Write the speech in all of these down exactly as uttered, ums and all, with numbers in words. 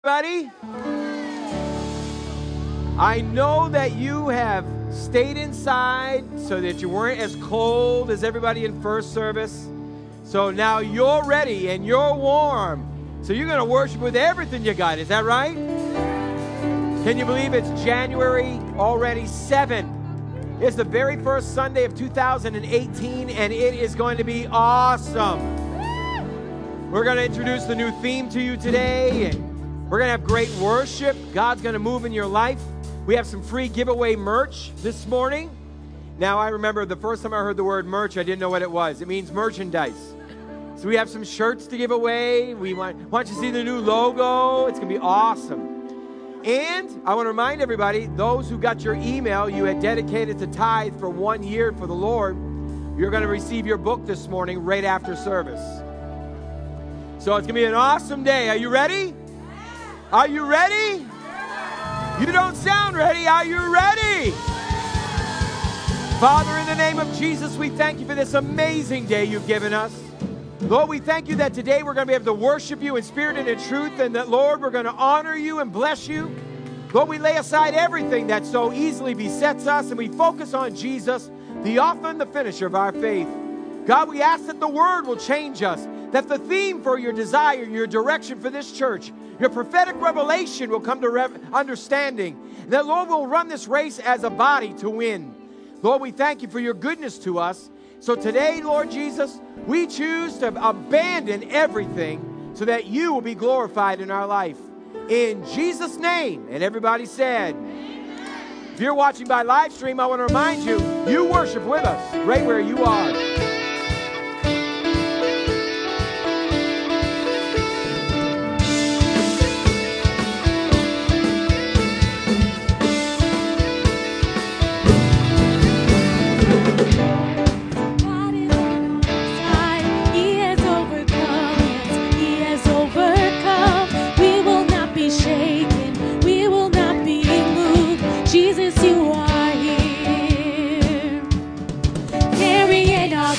Everybody, I know that you have stayed inside so that you weren't as cold as everybody in first service. So now you're ready and you're warm. So you're going to worship with everything you got. Is that right? Can you believe it's January already seventh? It's the very first Sunday of two thousand eighteen, and it is going to be awesome. We're going to introduce the new theme to you today, and we're going to have great worship. God's going to move in your life. We have some free giveaway merch this morning. Now, I remember the first time I heard the word merch, I didn't know what it was. It means merchandise. So we have some shirts to give away. We want, want you to see the new logo. It's going to be awesome. And I want to remind everybody, those who got your email, you had dedicated to tithe for one year for the Lord, you're going to receive your book this morning right after service. So it's going to be an awesome day. Are you ready? Are you ready? You don't sound ready. Are you ready? Father, in the name of Jesus, we thank you for this amazing day you've given us. Lord, we thank you that today we're going to be able to worship you in spirit and in truth, and that, Lord, we're going to honor you and bless you. Lord, we lay aside everything that so easily besets us, and we focus on Jesus, the author and the finisher of our faith. God, we ask that the word will change us, that the theme for your desire, your direction for this church, your prophetic revelation will come to rev- understanding. That, Lord, we'll run this race as a body to win. Lord, we thank you for your goodness to us. So today, Lord Jesus, we choose to abandon everything so that you will be glorified in our life. In Jesus' name. And everybody said, amen. If you're watching by live stream, I want to remind you, you worship with us right where you are. Jesus, you are here, carrying our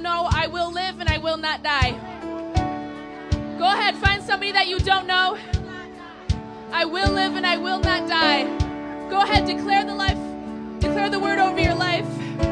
know, I will live and I will not die. Go ahead, find somebody that you don't know. I will live and I will not die. Go ahead, declare the life, declare the word over your life.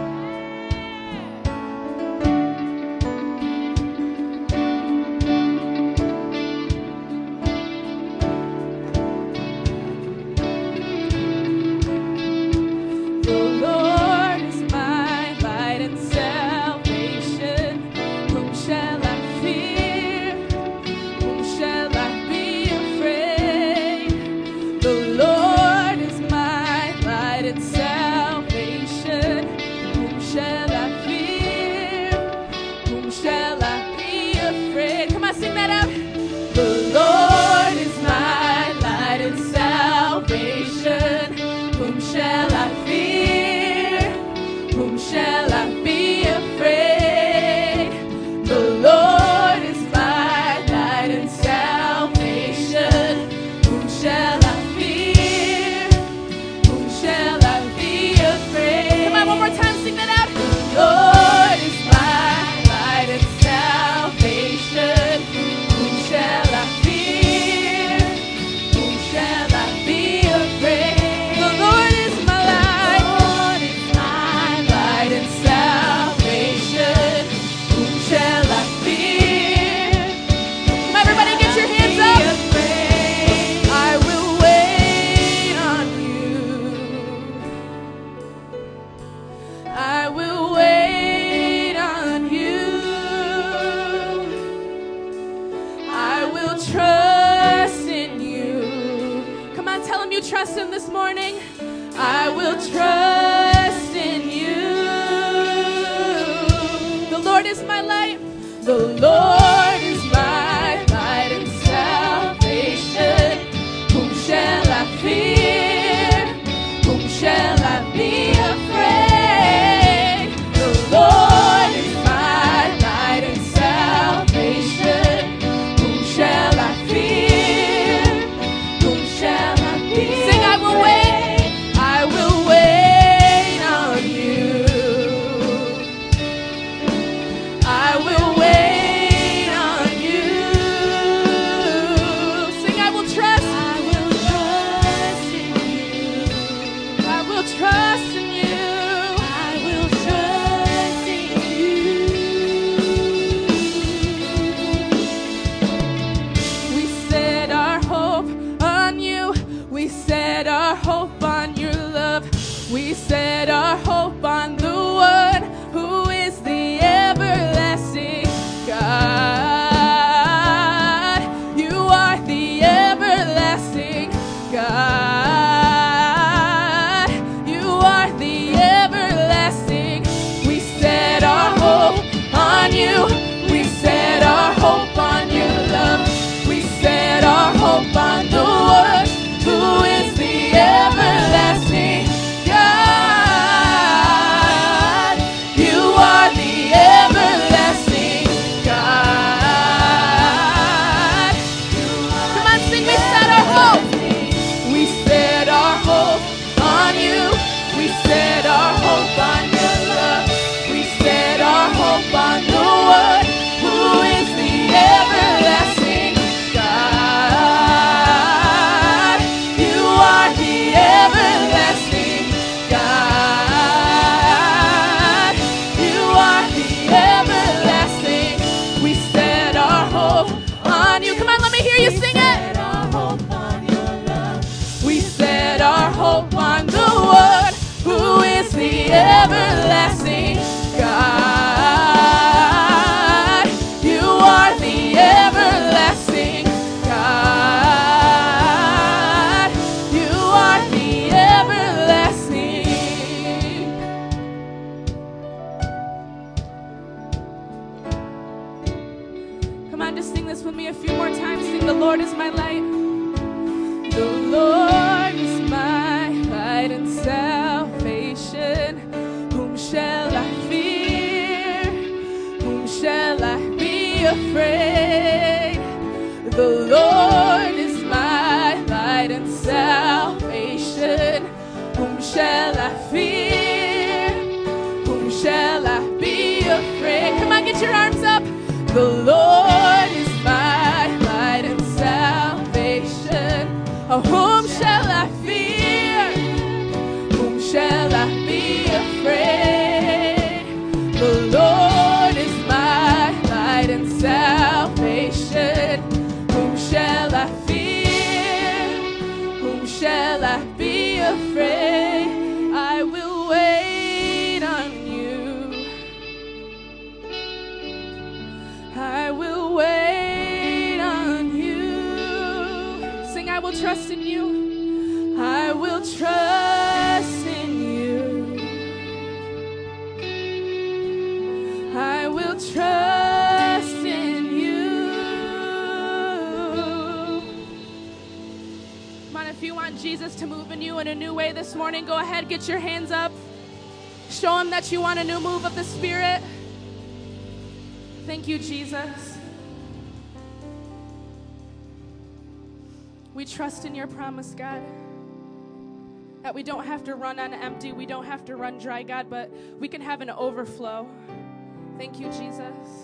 Trust him this morning. I will trust in you. The Lord is my light. The Lord is my light and salvation. Whom shall I fear? Whom shall I be afraid? The Lord is my light and salvation. Whom shall I fear? Whom shall I Sing, I will wait, I will wait on you. I will wait on you. Sing, I will trust, I will trust in you. I will trust in you. I will trust in you. We set our hope on you. We set our hope on your love. We set our hope on the one who is the everlasting God. You are the everlasting God. You are the everlasting. We set our hope on you. We set our hope on your love. We set our hope on the one who is the everlasting God. You are the everlasting God. Come on, sing. We set our hope. We set our hope on you. We set our hope on your love. We set our hope on the one who is the everlasting God. You are the everlasting God. You are the everlasting. We set our hope on you. Come on, let me hear you sing it. We set our hope on the one who is the everlasting God. You are the everlasting God. You are the everlasting. Come on, just sing this with me a few more times. Sing, the Lord is my light. The Lord is my light and salvation. Whom shall I fear? Whom shall I be afraid? The Lord is my light and salvation. Whom shall I fear? Whom shall I be afraid? Come on, Put your arms up. The Lord is my light and salvation. Of whom shall I fear? Whom shall I be afraid? The Lord is my light and salvation. Whom shall I fear? Whom shall I be afraid? I will wait on you. I will wait on you. Sing, I will trust in you. I will trust in you. I will trust in you. Come on, if you want Jesus to move in you in a new way this morning, go ahead, get your hands up. Show him that you want a new move of the Spirit. Thank you, Jesus. We trust in your promise, God, that we don't have to run on empty, we don't have to run dry, God, but we can have an overflow. Thank you, Jesus.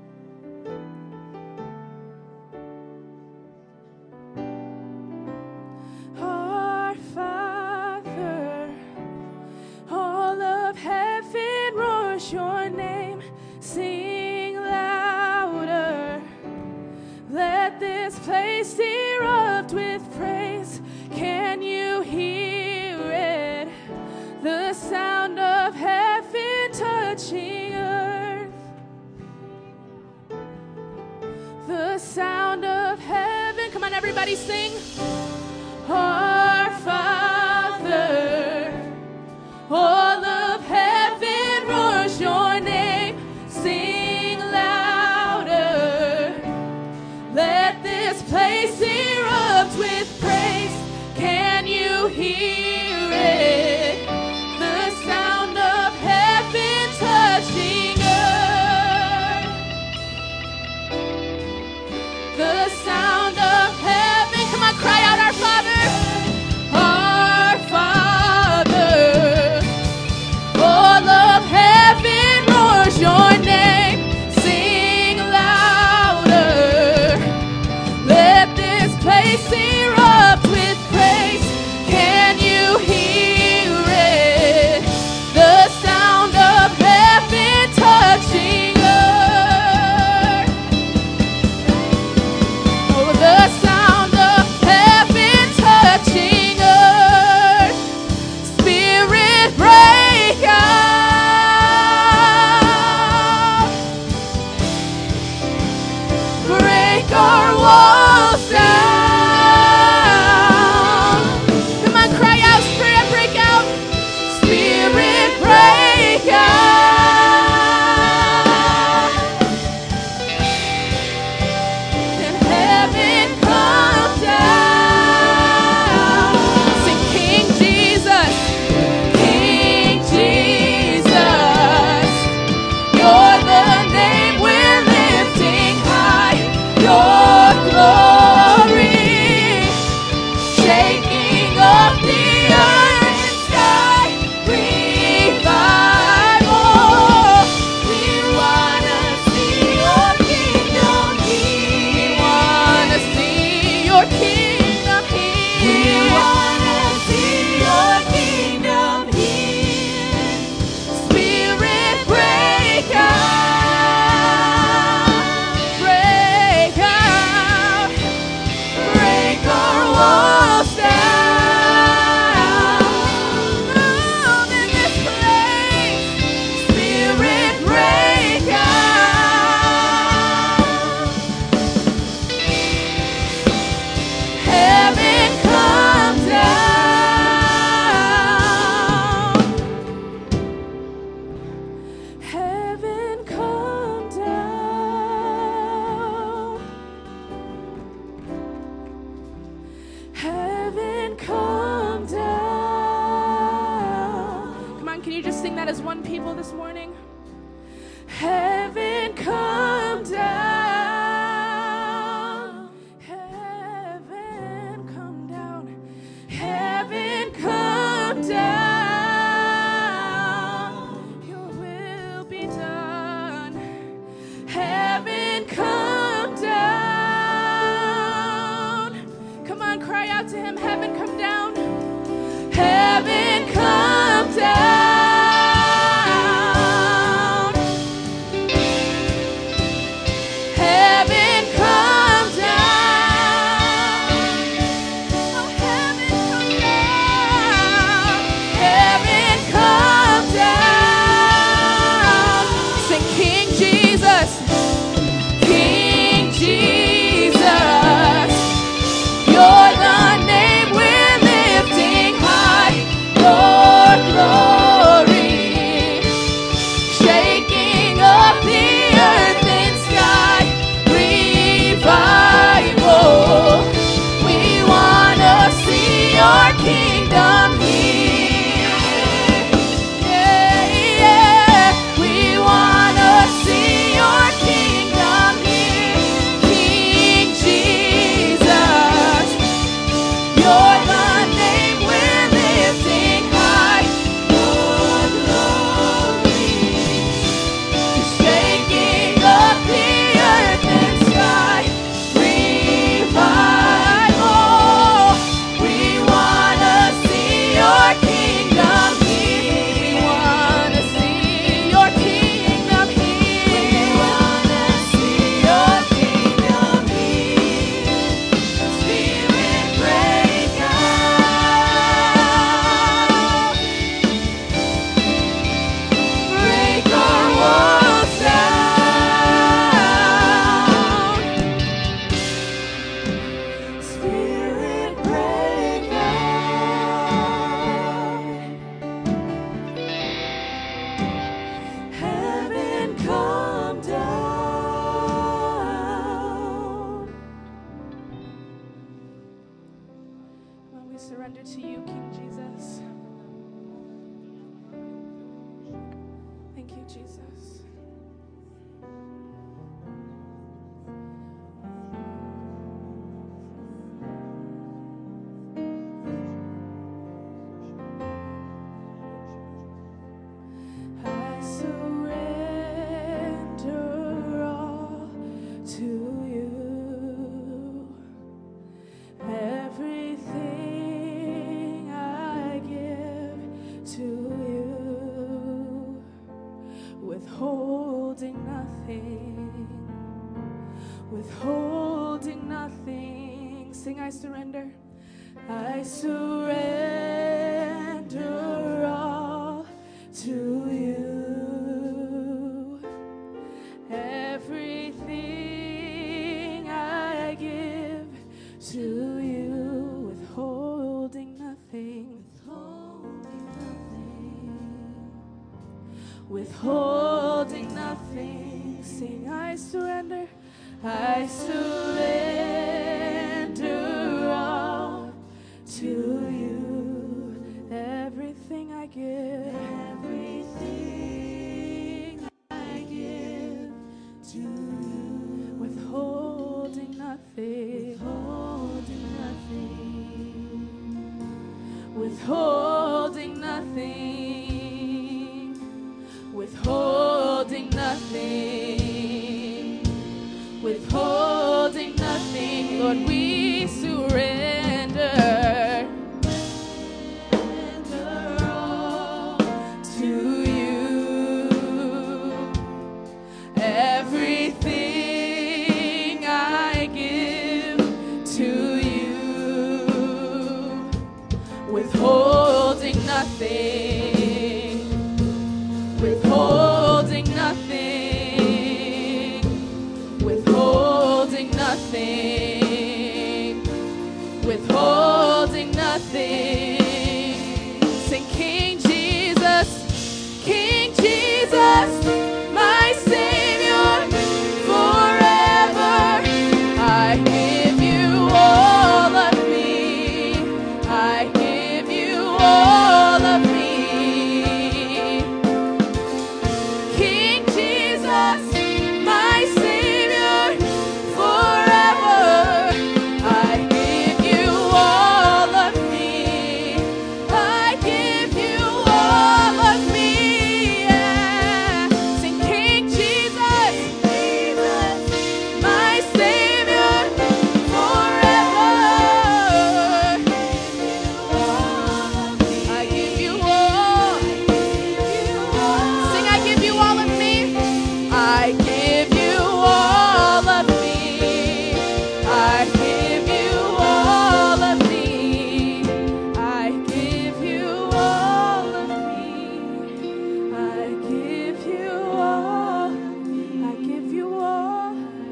Our Father, all of heaven roars your name. Sing louder. Let this place erupt with praise. Can you hear it? The sound of heaven touching earth. The sound of heaven. Come on, everybody, sing. Our Father, all of heaven roars your name. Sing louder. Let this place erupt with praise. Can you hear it? The sound of heaven touching earth. The sound of heaven. Come on, cry out, our Father. Our Father. All of heaven roars your name. Sing louder. Let this place erupt with praise. Can you hear it? The sound of heaven touching earth. Oh, the sound of heaven touching earth. Spirit, break out. Break our walls down. Come on, cry out, Spirit, break out. Spirit, break out. And heaven come down. Sing, King Jesus, King Jesus. You're the name we're lifting high. Your glory, shaking up the earth and sky. Revival. We wanna see your kingdom here. We wanna see your kingdom here. We wanna see your kingdom here. Spirit, break out. Break out. Break our walls down. Move in this place. Spirit, break out. Heaven come down. Heaven come down. Heaven come down. Come on, can you just sing that as one people this morning? Heaven come down. Heaven come down. Heaven come down. Your will be done. surrender to you, King Jesus. Thank you, Jesus. I surrender all to you. Everything I give to you, withholding nothing, withholding nothing. Sing, I surrender. I surrender all to you. Everything I give to you, withholding nothing, withholding nothing, withholding nothing. Sing, I surrender, I surrender all to you. Everything I give, everything I give to you, withholding nothing, withholding nothing, withholding nothing, withholding nothing, withholding nothing. Lord, we surrender. Surrender all to you. Everything I give to you, withholding nothing, withholding nothing, withholding nothing, withholding nothing. Sing, King Jesus, King Jesus, my Savior, forever. I give you all of me. I give you all of me. King Jesus, my Savior, forever. I give you all of me. I give you all of me. Yeah. Sing, King Jesus, Jesus, my Savior, forever. I give you all. Sing, I give you all of me. I give you all of me. I give you all of me. I give you all of me. I give you all. I give you all.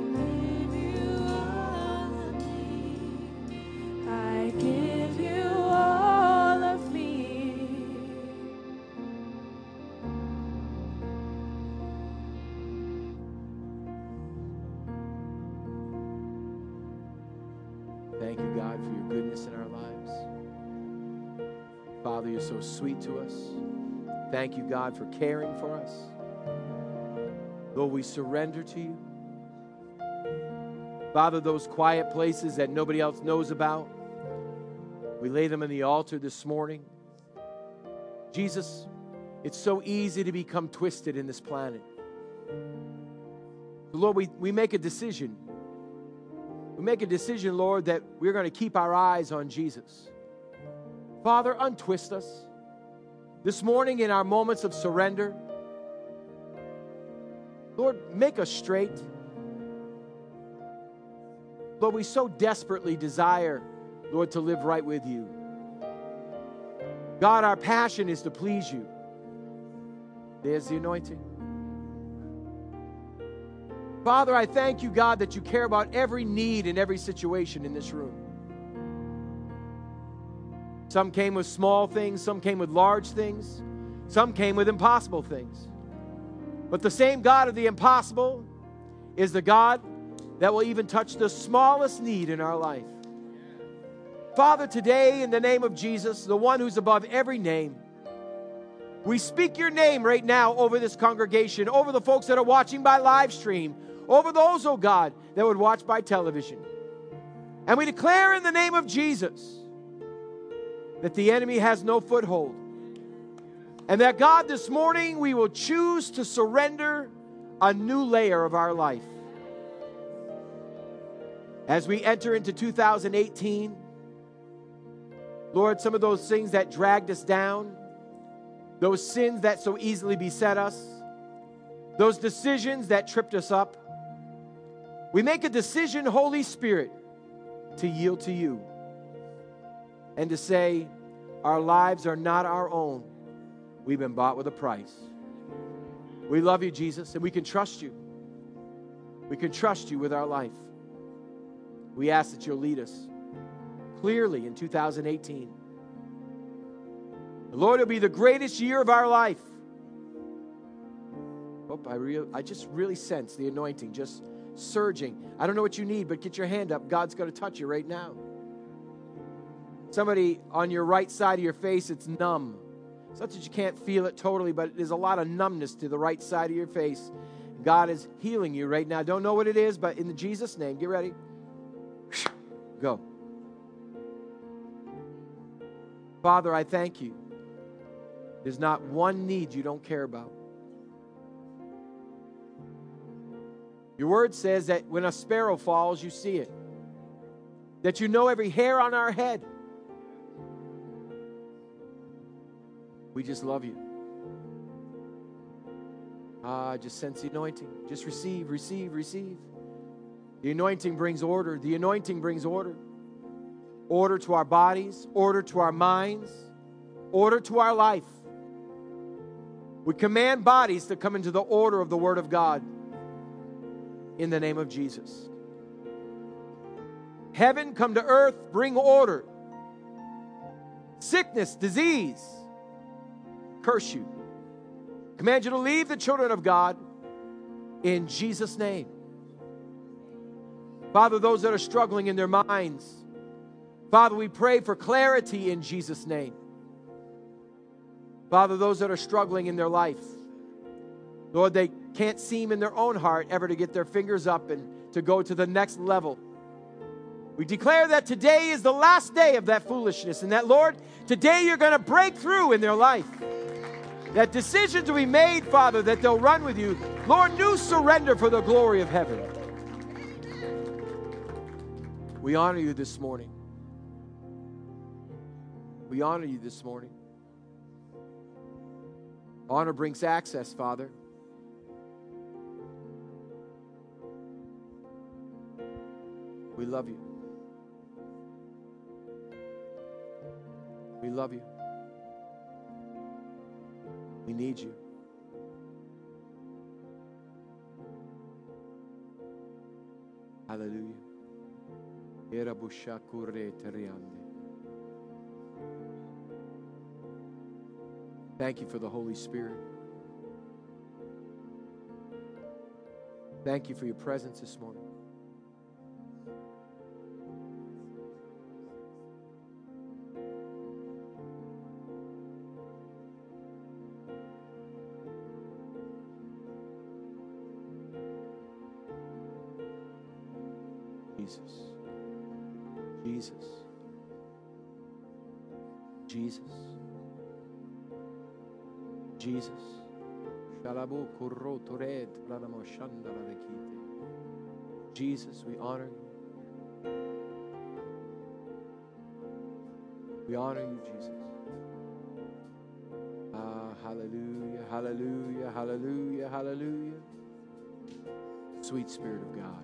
I give you all of me. Thank you, God, for your goodness in our lives. Father, you're so sweet to us. Thank you, God, for caring for us. Lord, we surrender to you. Father, those quiet places that nobody else knows about, we lay them on the altar this morning. Jesus, it's so easy to become twisted in this planet. Lord, we, we make a decision. We make a decision, Lord, that we're going to keep our eyes on Jesus. Father, untwist us. This morning in our moments of surrender, Lord, make us straight. Lord, we so desperately desire, Lord, to live right with you. God, our passion is to please you. There's the anointing. Father, I thank you, God, that you care about every need in every situation in this room. Some came with small things, some came with large things, some came with impossible things. But the same God of the impossible is the God that will even touch the smallest need in our life. Father, today in the name of Jesus, the one who's above every name, we speak your name right now over this congregation, over the folks that are watching by live stream, over those, oh God, that would watch by television. And we declare in the name of Jesus that the enemy has no foothold. And that, God, this morning we will choose to surrender a new layer of our life. As we enter into two thousand eighteen, Lord, some of those things that dragged us down, those sins that so easily beset us, those decisions that tripped us up, we make a decision, Holy Spirit, to yield to you and to say, our lives are not our own. We've been bought with a price. We love you, Jesus, and we can trust you. We can trust you with our life. We ask that you'll lead us clearly in two thousand eighteen. The Lord, it'll be the greatest year of our life. Oh, I, real, I just really sense the anointing just surging. I don't know what you need, but get your hand up. God's going to touch you right now. Somebody on your right side of your face, it's numb. It's not that you can't feel it totally, but there's a lot of numbness to the right side of your face. God is healing you right now. Don't know what it is, but in Jesus' name, get ready. Go. Father, I thank you. There's not one need you don't care about. Your word says that when a sparrow falls, you see it. That you know every hair on our head. We just love you. Ah, just sense the anointing. Just receive, receive, receive. The anointing brings order. The anointing brings order. Order to our bodies, order to our minds, order to our life. We command bodies to come into the order of the Word of God in the name of Jesus. Heaven come to earth, bring order. Sickness, disease, curse you. Command you to leave the children of God in Jesus' name. Father, those that are struggling in their minds, Father, we pray for clarity in Jesus' name. Father, those that are struggling in their life, Lord, they can't seem in their own heart ever to get their fingers up and to go to the next level. We declare that today is the last day of that foolishness, and that, Lord, today you're going to break through in their life. That decisions will be made, Father, that they'll run with you. Lord, new surrender for the glory of heaven. We honor you this morning. We honor you this morning. Honor brings access, Father. We love you. We love you. We need you. Hallelujah. Thank you for the Holy Spirit. Thank you for your presence this morning. Jesus. Jesus. Jesus. Jesus. Jesus, we honor you. We honor you, Jesus. Ah, hallelujah, hallelujah, hallelujah, hallelujah. Sweet Spirit of God.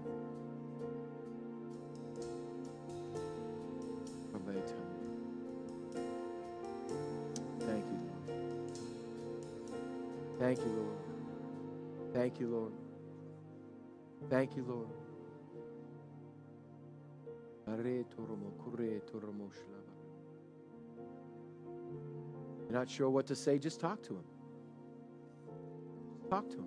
Thank you, Lord. Thank you, Lord. Thank you, Lord. Thank you, Lord. You're not sure what to say, just talk to him. Talk to him.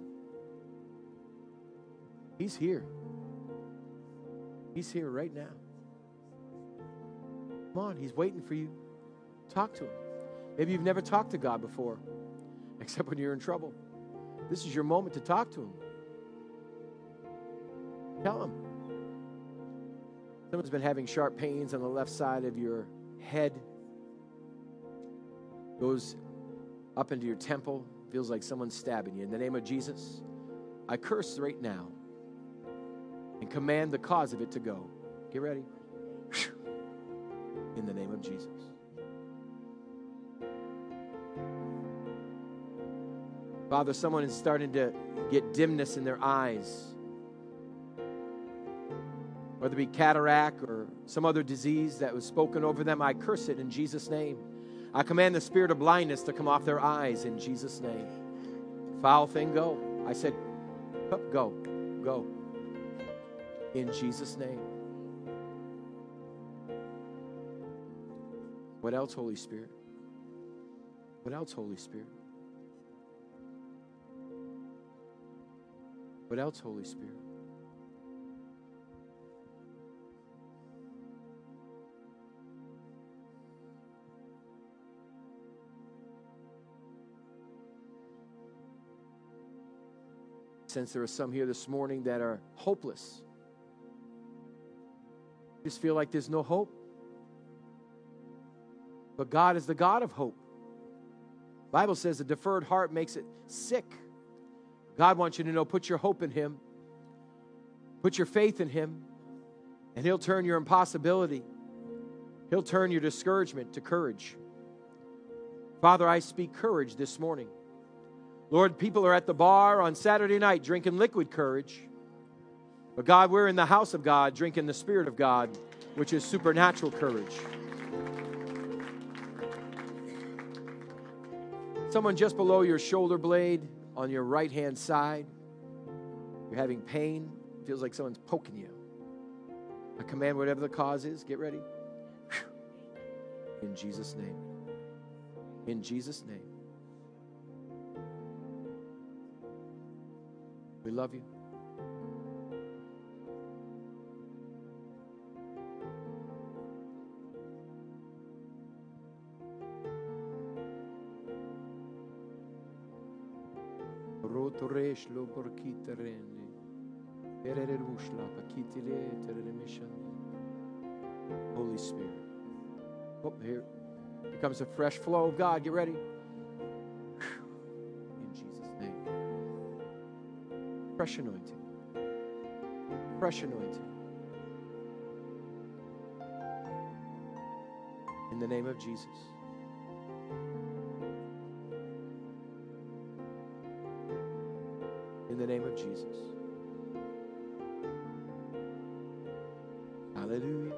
He's here. He's here right now. Come on, he's waiting for you. Talk to him. Maybe you've never talked to God before, except when you're in trouble. This is your moment to talk to him. Tell him. Someone's been having sharp pains on the left side of your head. Goes up into your temple. Feels like someone's stabbing you. In the name of Jesus, I curse right now and command the cause of it to go. Get ready. In the name of Jesus. Father, someone is starting to get dimness in their eyes. Whether it be cataract or some other disease that was spoken over them, I curse it in Jesus' name. I command the spirit of blindness to come off their eyes in Jesus' name. Foul thing, go. I said, go, go. In Jesus' name. What else, Holy Spirit? What else, Holy Spirit? What else, Holy Spirit? Since there are some here this morning that are hopeless, just feel like there's no hope. But God is the God of hope. The Bible says a deferred heart makes it sick. God wants you to know, put your hope in him. Put your faith in him. And he'll turn your impossibility. He'll turn your discouragement to courage. Father, I speak courage this morning. Lord, people are at the bar on Saturday night drinking liquid courage. But God, we're in the house of God drinking the Spirit of God, which is supernatural courage. Someone just below your shoulder blade on your right-hand side. You're having pain. Feels like someone's poking you. I command whatever the cause is, get ready. In Jesus' name. In Jesus' name. We love you. Holy Spirit. Oh, here. Here comes a fresh flow of God. Get ready. In Jesus' name. Fresh anointing. Fresh anointing. In the name of Jesus. In the name of Jesus. Hallelujah.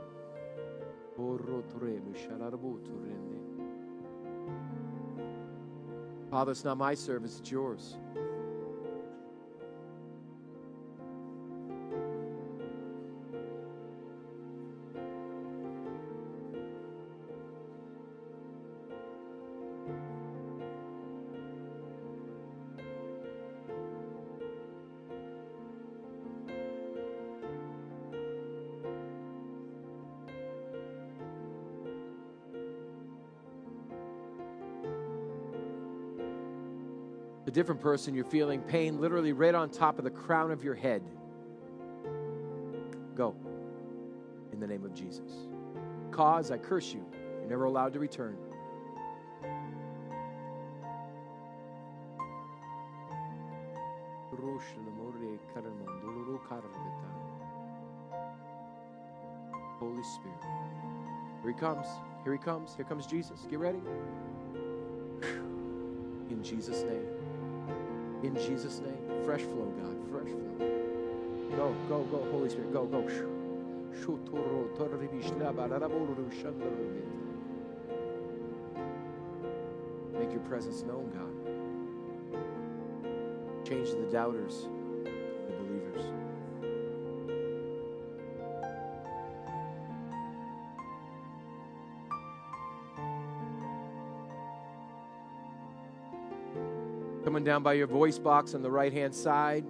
Father, it's not my service, it's yours. A different person, you're feeling pain literally right on top of the crown of your head. Go. In the name of Jesus. Cause, I curse you. You're never allowed to return. Holy Spirit. Here he comes. Here he comes. Here comes Jesus. Get ready. In Jesus' name. In Jesus' name. Fresh flow, God. Fresh flow. Go, go, go, Holy Spirit. Go, go. Make your presence known, God. Change the doubters, the believers. Someone down by your voice box on the right-hand side.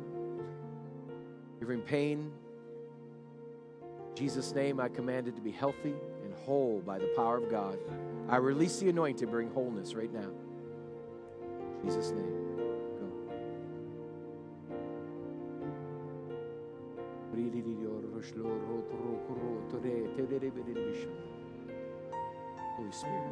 You're in pain. In Jesus' name, I command it to be healthy and whole by the power of God. I release the anointing to bring wholeness right now. In Jesus' name. Holy Spirit.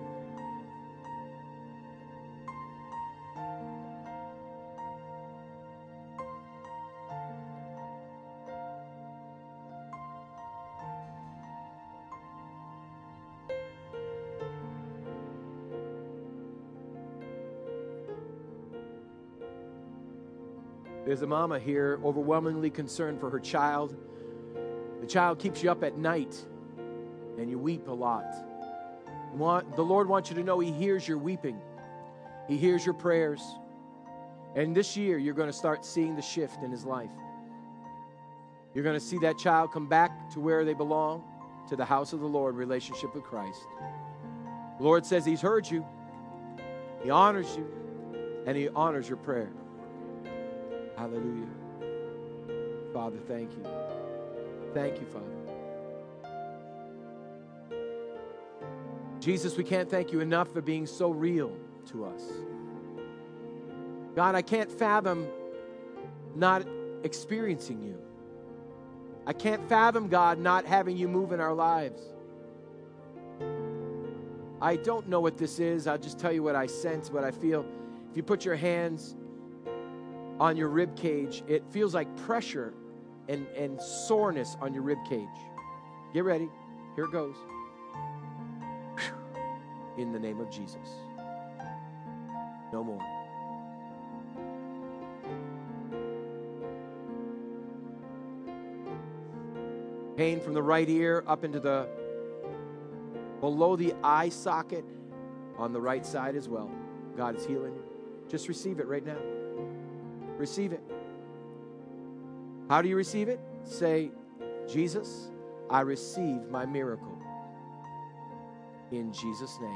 There's a mama here overwhelmingly concerned for her child. The child keeps you up at night and you weep a lot. The Lord wants you to know He hears your weeping. He hears your prayers. And this year you're going to start seeing the shift in his life. You're going to see that child come back to where they belong, to the house of the Lord, relationship with Christ. The Lord says He's heard you. He honors you. And He honors your prayer. Hallelujah. Father, thank you. Thank you, Father. Jesus, we can't thank you enough for being so real to us. God, I can't fathom not experiencing you. I can't fathom, God, not having you move in our lives. I don't know what this is. I'll just tell you what I sense, what I feel. If you put your hands on your rib cage, it feels like pressure and, and soreness on your rib cage. Get ready. Here it goes. In the name of Jesus. No more. Pain from the right ear up into the below the eye socket on the right side as well. God is healing you. Just receive it right now. Receive it. How do you receive it? Say, Jesus, I receive my miracle. In Jesus' name.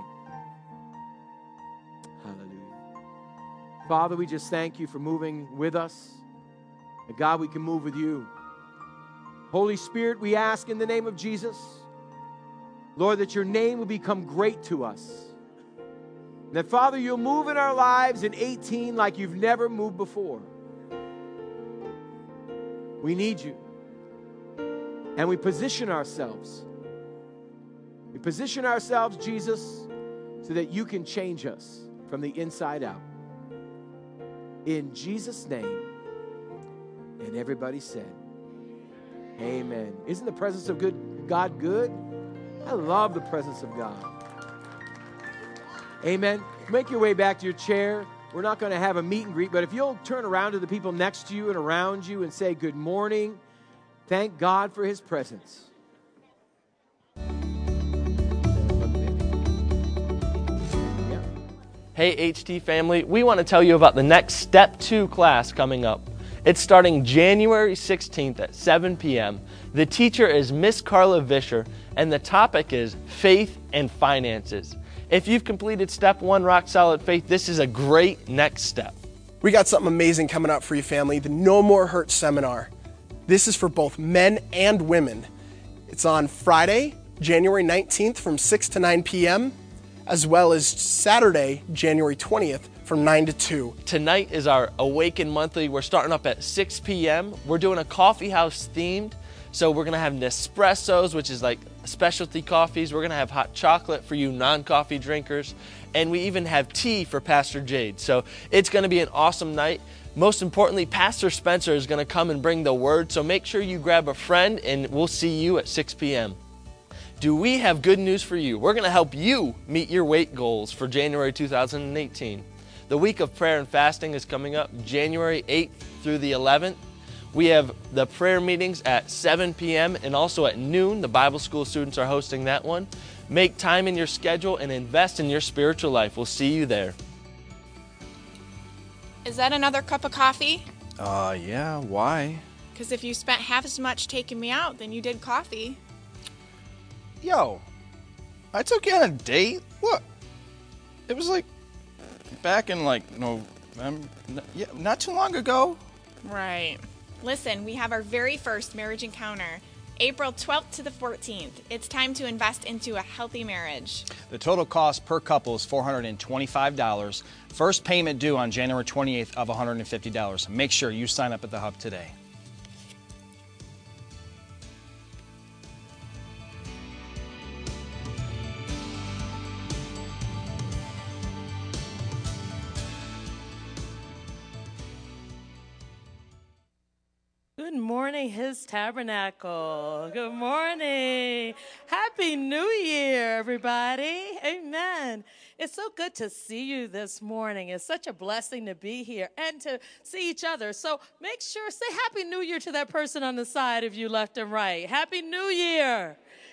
Hallelujah. Father, we just thank you for moving with us. And God, we can move with you. Holy Spirit, we ask in the name of Jesus, Lord, that your name will become great to us. And that, Father, you'll move in our lives in eighteen like you've never moved before. We need you. And we position ourselves. We position ourselves, Jesus, so that you can change us from the inside out. In Jesus' name. And everybody said, amen. Isn't the presence of good God good? I love the presence of God. Amen. Make your way back to your chair. We're not going to have a meet and greet, but if you'll turn around to the people next to you and around you and say good morning, thank God for His presence. Hey H T family, we want to tell you about the next Step two class coming up. It's starting January sixteenth at seven p.m. The teacher is Miss Carla Vischer, and the topic is Faith and Finances. If you've completed Step one, Rock Solid Faith, this is a great next step. We got something amazing coming up for you, family, the No More Hurt Seminar. This is for both men and women. It's on Friday, January nineteenth from six to nine p.m., as well as Saturday, January twentieth from nine to two. Tonight is our Awaken Monthly. We're starting up at six p.m. We're doing a coffee house themed. So we're going to have Nespressos, which is like specialty coffees. We're going to have hot chocolate for you non-coffee drinkers. And we even have tea for Pastor Jade. So it's going to be an awesome night. Most importantly, Pastor Spencer is going to come and bring the word. So make sure you grab a friend and we'll see you at six p.m. Do we have good news for you? We're going to help you meet your weight goals for January two thousand eighteen. The week of prayer and fasting is coming up January eighth through the eleventh. We have the prayer meetings at seven p.m. and also at noon. The Bible school students are hosting that one. Make time in your schedule and invest in your spiritual life. We'll see you there. Is that another cup of coffee? Uh, yeah, why? Because if you spent half as much taking me out than you did coffee. Yo, I took you on a date? What? It was like back in like November, yeah, not too long ago. Right. Listen, we have our very first marriage encounter April twelfth to the fourteenth. It's time to invest into a healthy marriage. The total cost per couple is four hundred twenty-five dollars. First payment due on January twenty-eighth of one hundred fifty dollars. Make sure you sign up at the Hub today. Good morning, His Tabernacle. Good morning. Happy New Year, everybody. Amen. It's so good to see you this morning. It's such a blessing to be here and to see each other. So make sure, say Happy New Year to that person on the side of you left and right. Happy New Year.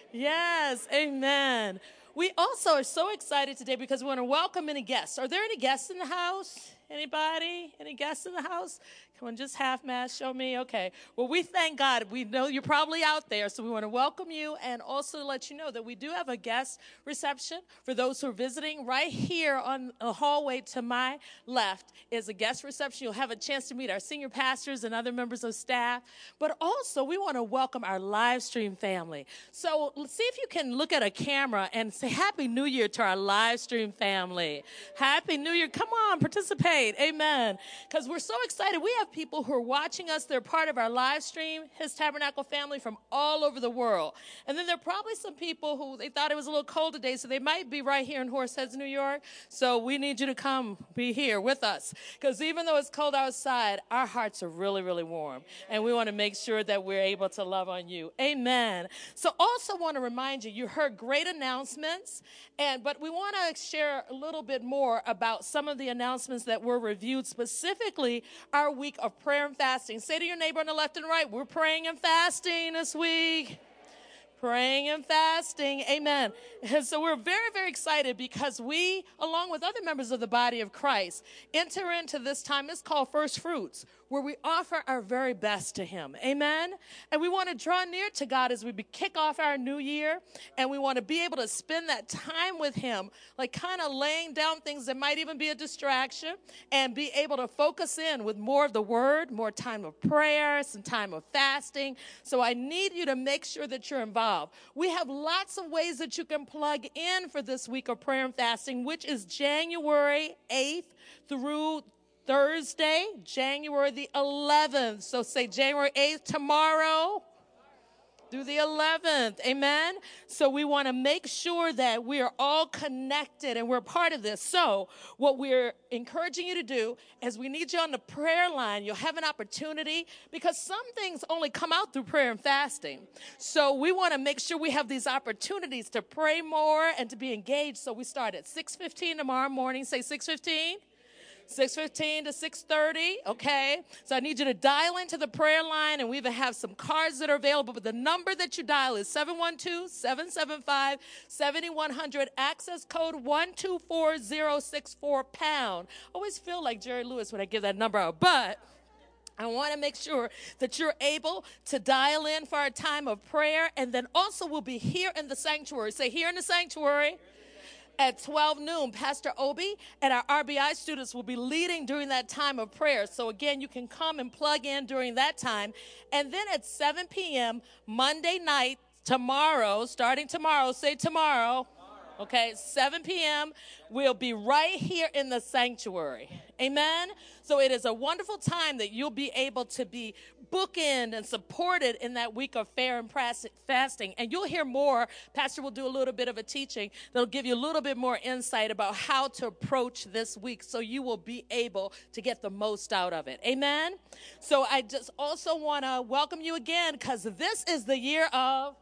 Yes, amen. We also are so excited today because we want to welcome any guests. Are there any guests in the house? Anybody? Any guests in the house? Come on, just half mass, show me. Okay. Well, we thank God. We know you're probably out there, so we want to welcome you and also let you know that we do have a guest reception for those who are visiting. Right here on the hallway to my left is a guest reception. You'll have a chance to meet our senior pastors and other members of staff. But also, we want to welcome our live stream family. So see if you can look at a camera and say Happy New Year to our live stream family. Happy New Year. Come on, participate. Amen. Because we're so excited. We have people who are watching us. They're part of our live stream, His Tabernacle family, from all over the world. And then there are probably some people who they thought it was a little cold today, so they might be right here in Horseheads, New York. So we need you to come be here with us. Because even though it's cold outside, our hearts are really, really warm. And we want to make sure that we're able to love on you. Amen. So also want to remind you, you heard great announcements, and but we want to share a little bit more about some of the announcements that were reviewed, specifically our week of prayer and fasting. Say to your neighbor on the left and right, we're praying and fasting this week. Praying and fasting. Amen. And so we're very, very excited because we, along with other members of the body of Christ, enter into this time. It's called First Fruits, where we offer our very best to Him. Amen. And we want to draw near to God as we be, kick off our new year. And we want to be able to spend that time with Him, like kind of laying down things that might even be a distraction, and be able to focus in with more of the Word, more time of prayer, some time of fasting. So I need you to make sure that you're involved. We have lots of ways that you can plug in for this week of prayer and fasting, which is January eighth through Thursday, January the eleventh. So say January eighth tomorrow through the eleventh. Amen. So we want to make sure that we are all connected and we're part of this. So what we're encouraging you to do is we need you on the prayer line. You'll have an opportunity because some things only come out through prayer and fasting. So we want to make sure we have these opportunities to pray more and to be engaged. So we start at six fifteen tomorrow morning. Say six fifteen. six fifteen to six thirty, okay? So I need you to dial into the prayer line, and we even have some cards that are available. But the number that you dial is seven one two, seven seven five, seven one zero zero, access code one two four zero six four pound. I always feel like Jerry Lewis when I give that number out, but I want to make sure that you're able to dial in for our time of prayer, and then also we'll be here in the sanctuary. Say, here in the sanctuary. At twelve noon, Pastor Obi and our R B I students will be leading during that time of prayer. So again, you can come and plug in during that time. And then at seven p.m. Monday night, tomorrow, starting tomorrow, say tomorrow. Okay, seven p.m. we'll be right here in the sanctuary. Amen? So it is a wonderful time that you'll be able to be bookend and supported in that week of prayer and fasting. And you'll hear more. Pastor will do a little bit of a teaching that'll give you a little bit more insight about how to approach this week so you will be able to get the most out of it. Amen? So I just also want to welcome you again because this is the year of...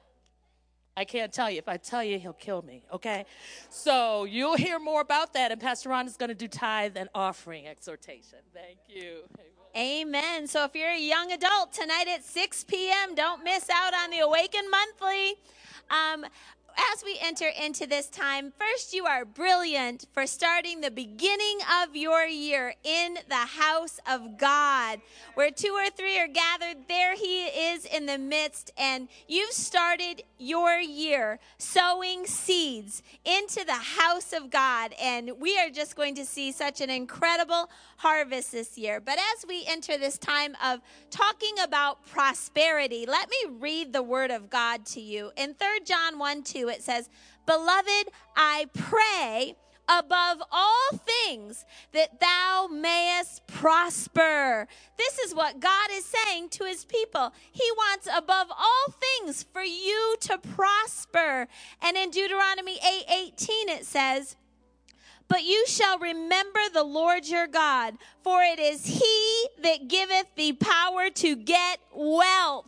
I can't tell you. If I tell you, he'll kill me, okay? So you'll hear more about that, and Pastor Ron is going to do tithe and offering exhortation. Thank you. Amen. So if you're a young adult, tonight at six p.m., don't miss out on the Awaken Monthly. Um, as we enter into this time, first, you are brilliant for starting the beginning of your year in the house of God. Where two or three are gathered, there he is in the midst. And you've started your year sowing seeds into the house of God. And we are just going to see such an incredible harvest this year. But as we enter this time of talking about prosperity, let me read the word of God to you. In Third John one two, it says, "Beloved, I pray above all things that thou mayest prosper." This is what God is saying to his people. He wants above all things for you to prosper. And in Deuteronomy eight eighteen, it says, "But you shall remember the Lord your God, for it is he that giveth thee power to get wealth."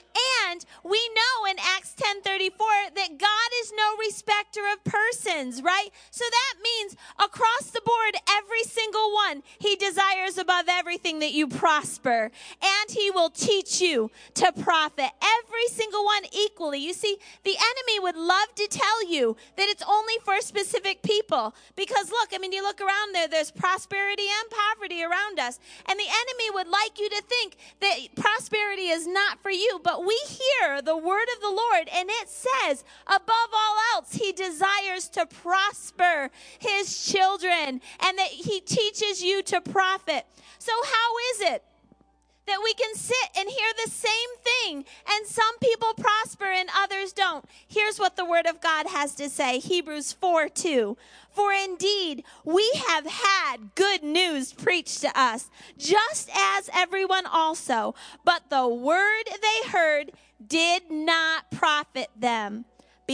And we know in Acts ten thirty-four that God is no respecter of persons, right? So that means across the board, every single one, he desires above everything that you prosper. And he will teach you to profit. Every single one equally. You see, the enemy would love to tell you that it's only for specific people. Because look, I mean, you look around there, there's prosperity and poverty around us. And the enemy would like you to think that prosperity is not for you. But we hear the word of the Lord, and it says, above all else, he desires to prosper his children, and that he teaches you to profit. So how is it that we can sit and hear the same thing, and some people prosper and others don't? Here's what the word of God has to say, Hebrews four two. "For indeed, we have had good news preached to us, just as everyone also. But the word they heard did not profit them,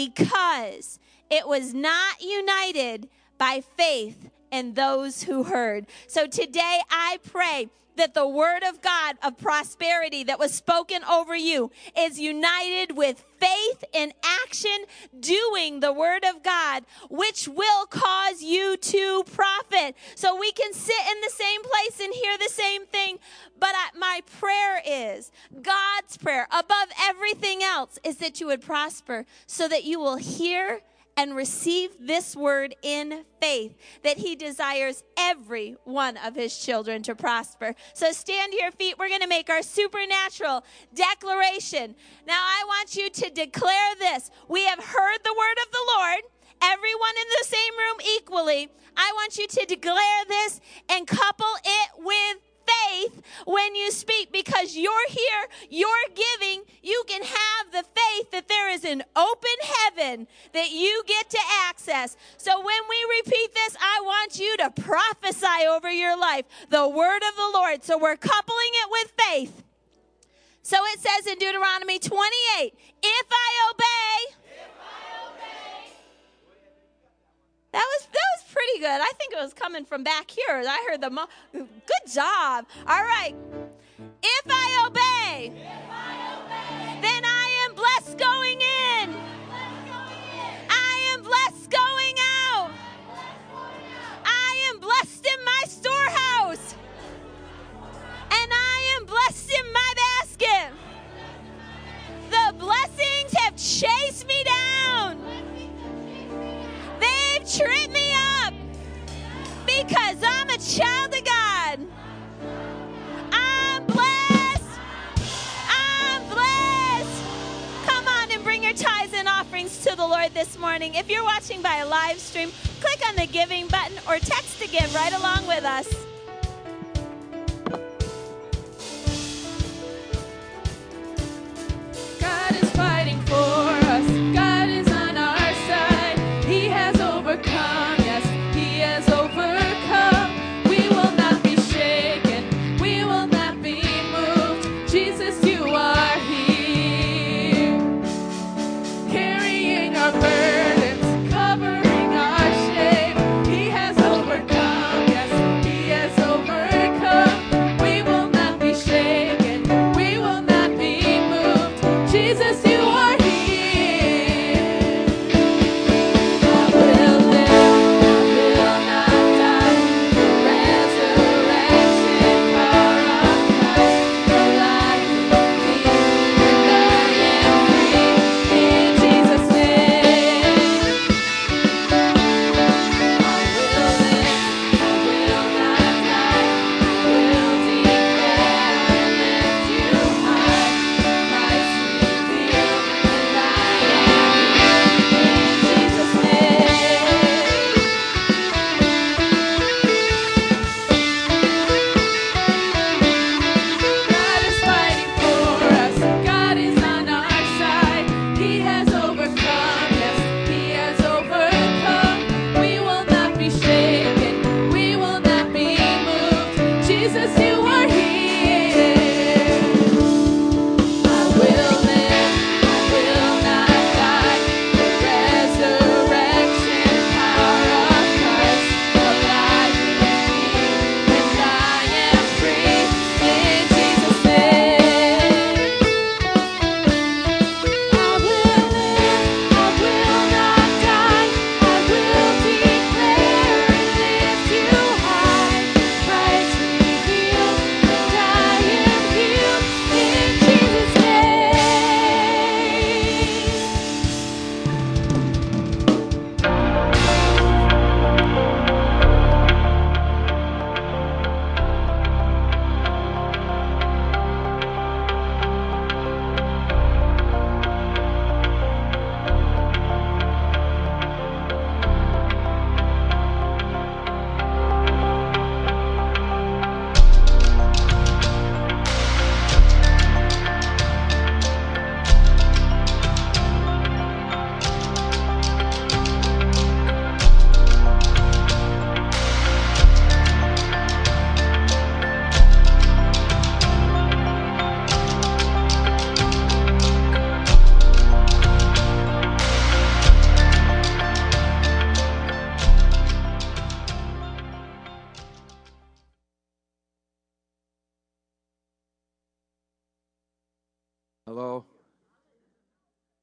because it was not united by faith in those who heard." So today I pray that the word of God of prosperity that was spoken over you is united with faith in action, doing the word of God, which will cause you to profit. So we can sit in the same place and hear the same thing. But I, my prayer is, God's prayer above everything else, is that you would prosper so that you will hear and receive this word in faith, that he desires every one of his children to prosper. So stand to your feet. We're going to make our supernatural declaration. Now I want you to declare this. We have heard the word of the Lord, everyone in the same room equally. I want you to declare this and couple it with faith when you speak, because you're here, you're giving, you can have the faith that there is an open heaven that you get to access. So when we repeat this, I want you to prophesy over your life the word of the Lord. So we're coupling it with faith. So it says in Deuteronomy twenty-eight, if I obey, That was that was pretty good. I think it was coming from back here. I heard the mo- good job. All right. If I obey, if I obey then I am blessed going in. Blessed going in. I am blessed going out. Blessed going out. I am blessed in my storehouse. And I am blessed in my basket. The blessings have chased me down. They've tripped me up because I'm a child of God. I'm blessed. I'm blessed. Come on and bring your tithes and offerings to the Lord this morning. If you're watching by a live stream, click on the giving button or text to give right along with us. God is fighting for us. God is on our side. He has overcome. Yes, he has overcome. We will not be shaken. We will not be moved. Jesus, you are here. Carrying our burdens, covering our shame. He has overcome. Yes, he has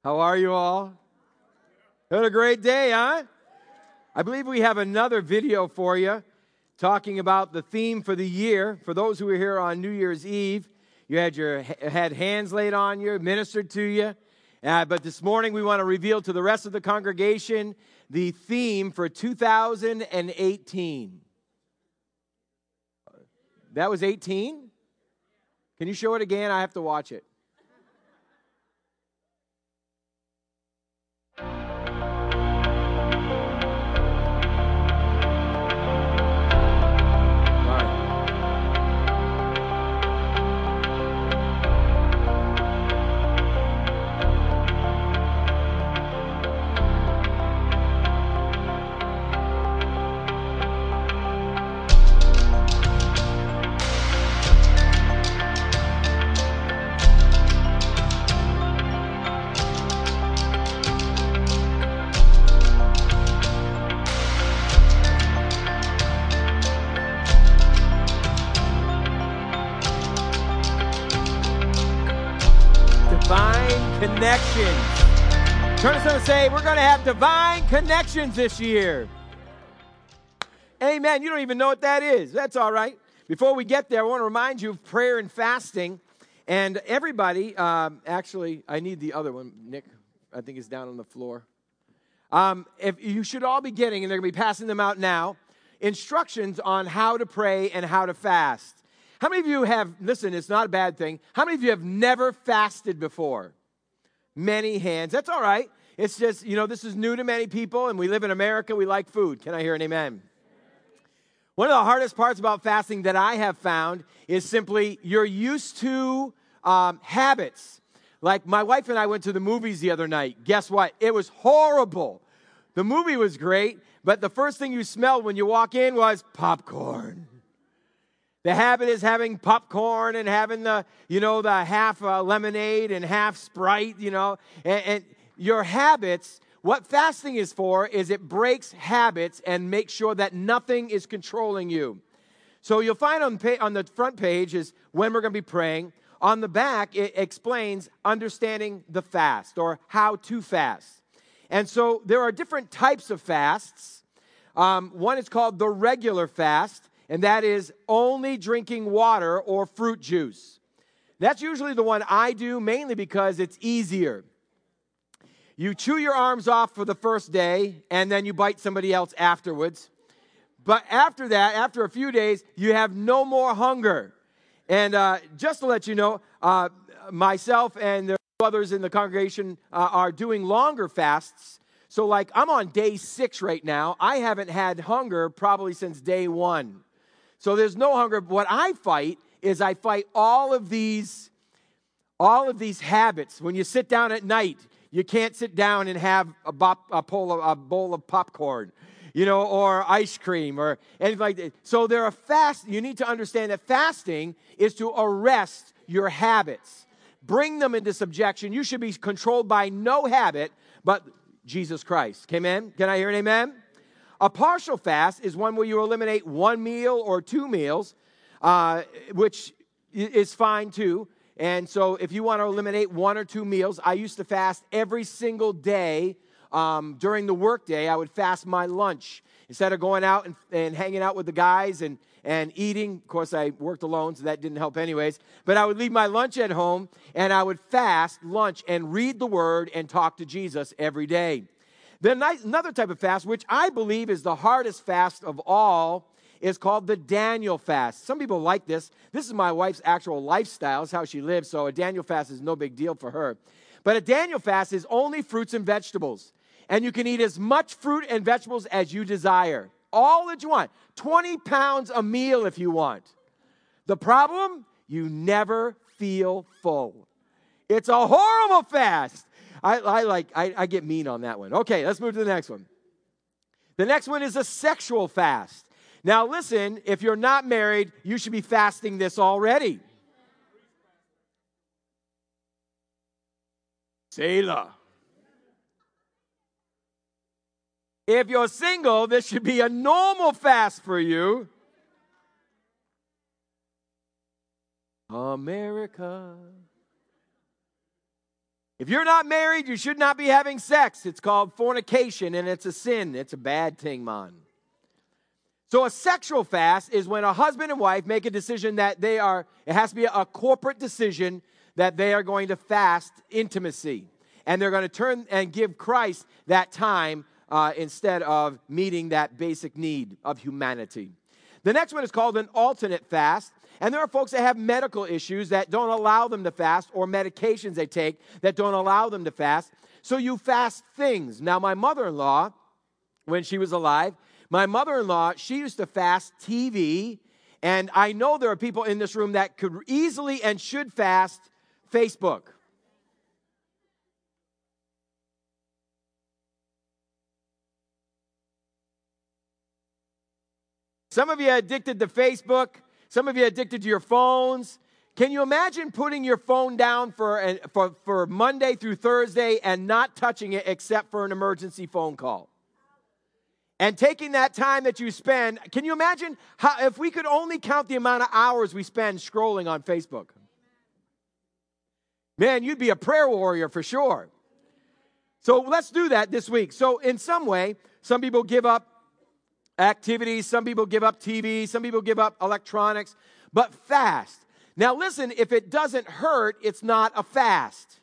How are you all? Had a great day, huh? I believe we have another video for you talking about the theme for the year. For those who were here on New Year's Eve, you had your had hands laid on you, ministered to you. Uh, but this morning we want to reveal to the rest of the congregation the theme for two thousand eighteen. That was eighteen? Can you show it again? I have to watch it. Connections. Turn to someone and say, we're going to have divine connections this year. Amen. You don't even know what that is. That's all right. Before we get there, I want to remind you of prayer and fasting. And everybody, um, actually, I need the other one, Nick. I think it's down on the floor. Um, if you should all be getting, and they're going to be passing them out now, instructions on how to pray and how to fast. How many of you have, listen, it's not a bad thing. How many of you have never fasted before? Many hands. That's all right. It's just, you know, this is new to many people, and we live in America. We like food. Can I hear an amen? One of the hardest parts about fasting that I have found is simply you're used to um, habits. Like my wife and I went to the movies the other night. Guess what? It was horrible. The movie was great, but the first thing you smelled when you walk in was popcorn. The habit is having popcorn and having the, you know, the half uh, lemonade and half Sprite, you know. And, and your habits, what fasting is for is it breaks habits and makes sure that nothing is controlling you. So you'll find on, pa- on the front page is when we're going to be praying. On the back, it explains understanding the fast or how to fast. And so there are different types of fasts. Um, one is called the regular fast. And that is only drinking water or fruit juice. That's usually the one I do, mainly because it's easier. You chew your arms off for the first day, and then you bite somebody else afterwards. But after that, after a few days, you have no more hunger. And uh, just to let you know, uh, myself and the others in the congregation uh, are doing longer fasts. So like I'm on day six right now. I haven't had hunger probably since day one. So there's no hunger. What I fight is I fight all of these, all of these habits. When you sit down at night, you can't sit down and have a, bop, a, bowl, of, a bowl of popcorn, you know, or ice cream or anything like that. So there are fast. You need to understand that fasting is to arrest your habits, bring them into subjection. You should be controlled by no habit but Jesus Christ. Amen? Can I hear an amen? A partial fast is one where you eliminate one meal or two meals, uh, which is fine too. And so if you want to eliminate one or two meals, I used to fast every single day um, during the workday. I would fast my lunch. Instead of going out and, and hanging out with the guys and, and eating, of course, I worked alone, so that didn't help anyways. But I would leave my lunch at home, and I would fast lunch and read the Word and talk to Jesus every day. Then another type of fast, which I believe is the hardest fast of all, is called the Daniel fast. Some people like this. This is my wife's actual lifestyle. It's how she lives, so a Daniel fast is no big deal for her. But a Daniel fast is only fruits and vegetables. And you can eat as much fruit and vegetables as you desire. All that you want. twenty pounds a meal if you want. The problem? You never feel full. It's a horrible fast. I, I like, I, I get mean on that one. Okay, let's move to the next one. The next one is a sexual fast. Now listen, if you're not married, you should be fasting this already. Selah. If you're single, this should be a normal fast for you. America. If you're not married, you should not be having sex. It's called fornication, and it's a sin. It's a bad thing, man. So a sexual fast is when a husband and wife make a decision that they are, it has to be a corporate decision that they are going to fast intimacy. And they're going to turn and give Christ that time uh, instead of meeting that basic need of humanity. The next one is called an alternate fast. And there are folks that have medical issues that don't allow them to fast, or medications they take that don't allow them to fast. So you fast things. Now, my mother-in-law, when she was alive, my mother-in-law, she used to fast T V. And I know there are people in this room that could easily and should fast Facebook. Some of you are addicted to Facebook. Some of you are addicted to your phones. Can you imagine putting your phone down for, for, for Monday through Thursday and not touching it except for an emergency phone call? And taking that time that you spend, can you imagine how, if we could only count the amount of hours we spend scrolling on Facebook? Man, you'd be a prayer warrior for sure. So let's do that this week. So in some way, some people give up activities, some people give up T V, some people give up electronics, but fast. Now listen, if it doesn't hurt, it's not a fast.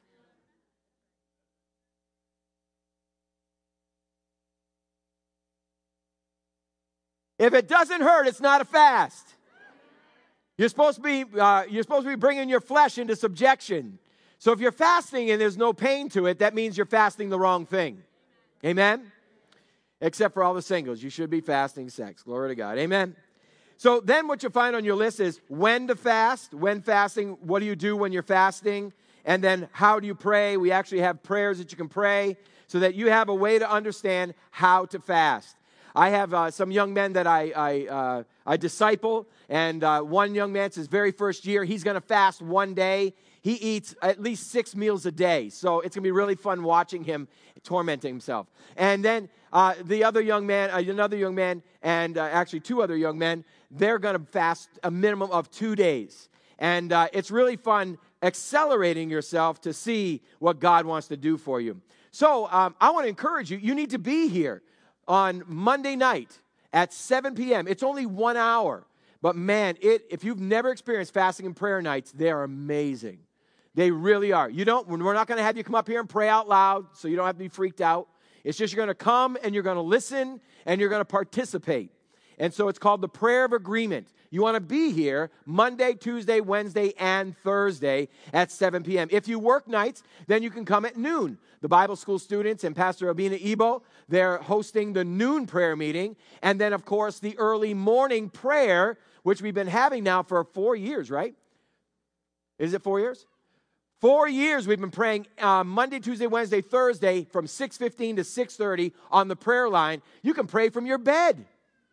If it doesn't hurt, it's not a fast. You're supposed to be uh, you're supposed to be bringing your flesh into subjection. So if you're fasting and there's no pain to it, that means you're fasting the wrong thing. Amen? Except for all the singles. You should be fasting sex. Glory to God. Amen? So then what you'll find on your list is when to fast, when fasting, what do you do when you're fasting, and then how do you pray? We actually have prayers that you can pray so that you have a way to understand how to fast. I have uh, some young men that I I, uh, I disciple, and uh, one young man, it's his very first year, he's going to fast one day. He eats at least six meals a day, so it's going to be really fun watching him tormenting himself. And then uh, the other young man, uh, another young man, and uh, actually two other young men, they're going to fast a minimum of two days. And uh, it's really fun accelerating yourself to see what God wants to do for you. So um, I want to encourage you, you need to be here on Monday night at seven p.m. It's only one hour. But man, it if you've never experienced fasting and prayer nights, they're amazing. They really are. You don't, we're not going to have you come up here and pray out loud, so you don't have to be freaked out. It's just you're going to come and you're going to listen and you're going to participate. And so it's called the prayer of agreement. You want to be here Monday, Tuesday, Wednesday, and Thursday at seven p.m. If you work nights, then you can come at noon. The Bible school students and Pastor Obina Ebo, they're hosting the noon prayer meeting. And then, of course, the early morning prayer, which we've been having now for four years, right? Is it four years? Four years we've been praying uh, Monday, Tuesday, Wednesday, Thursday from six fifteen to six thirty on the prayer line. You can pray from your bed.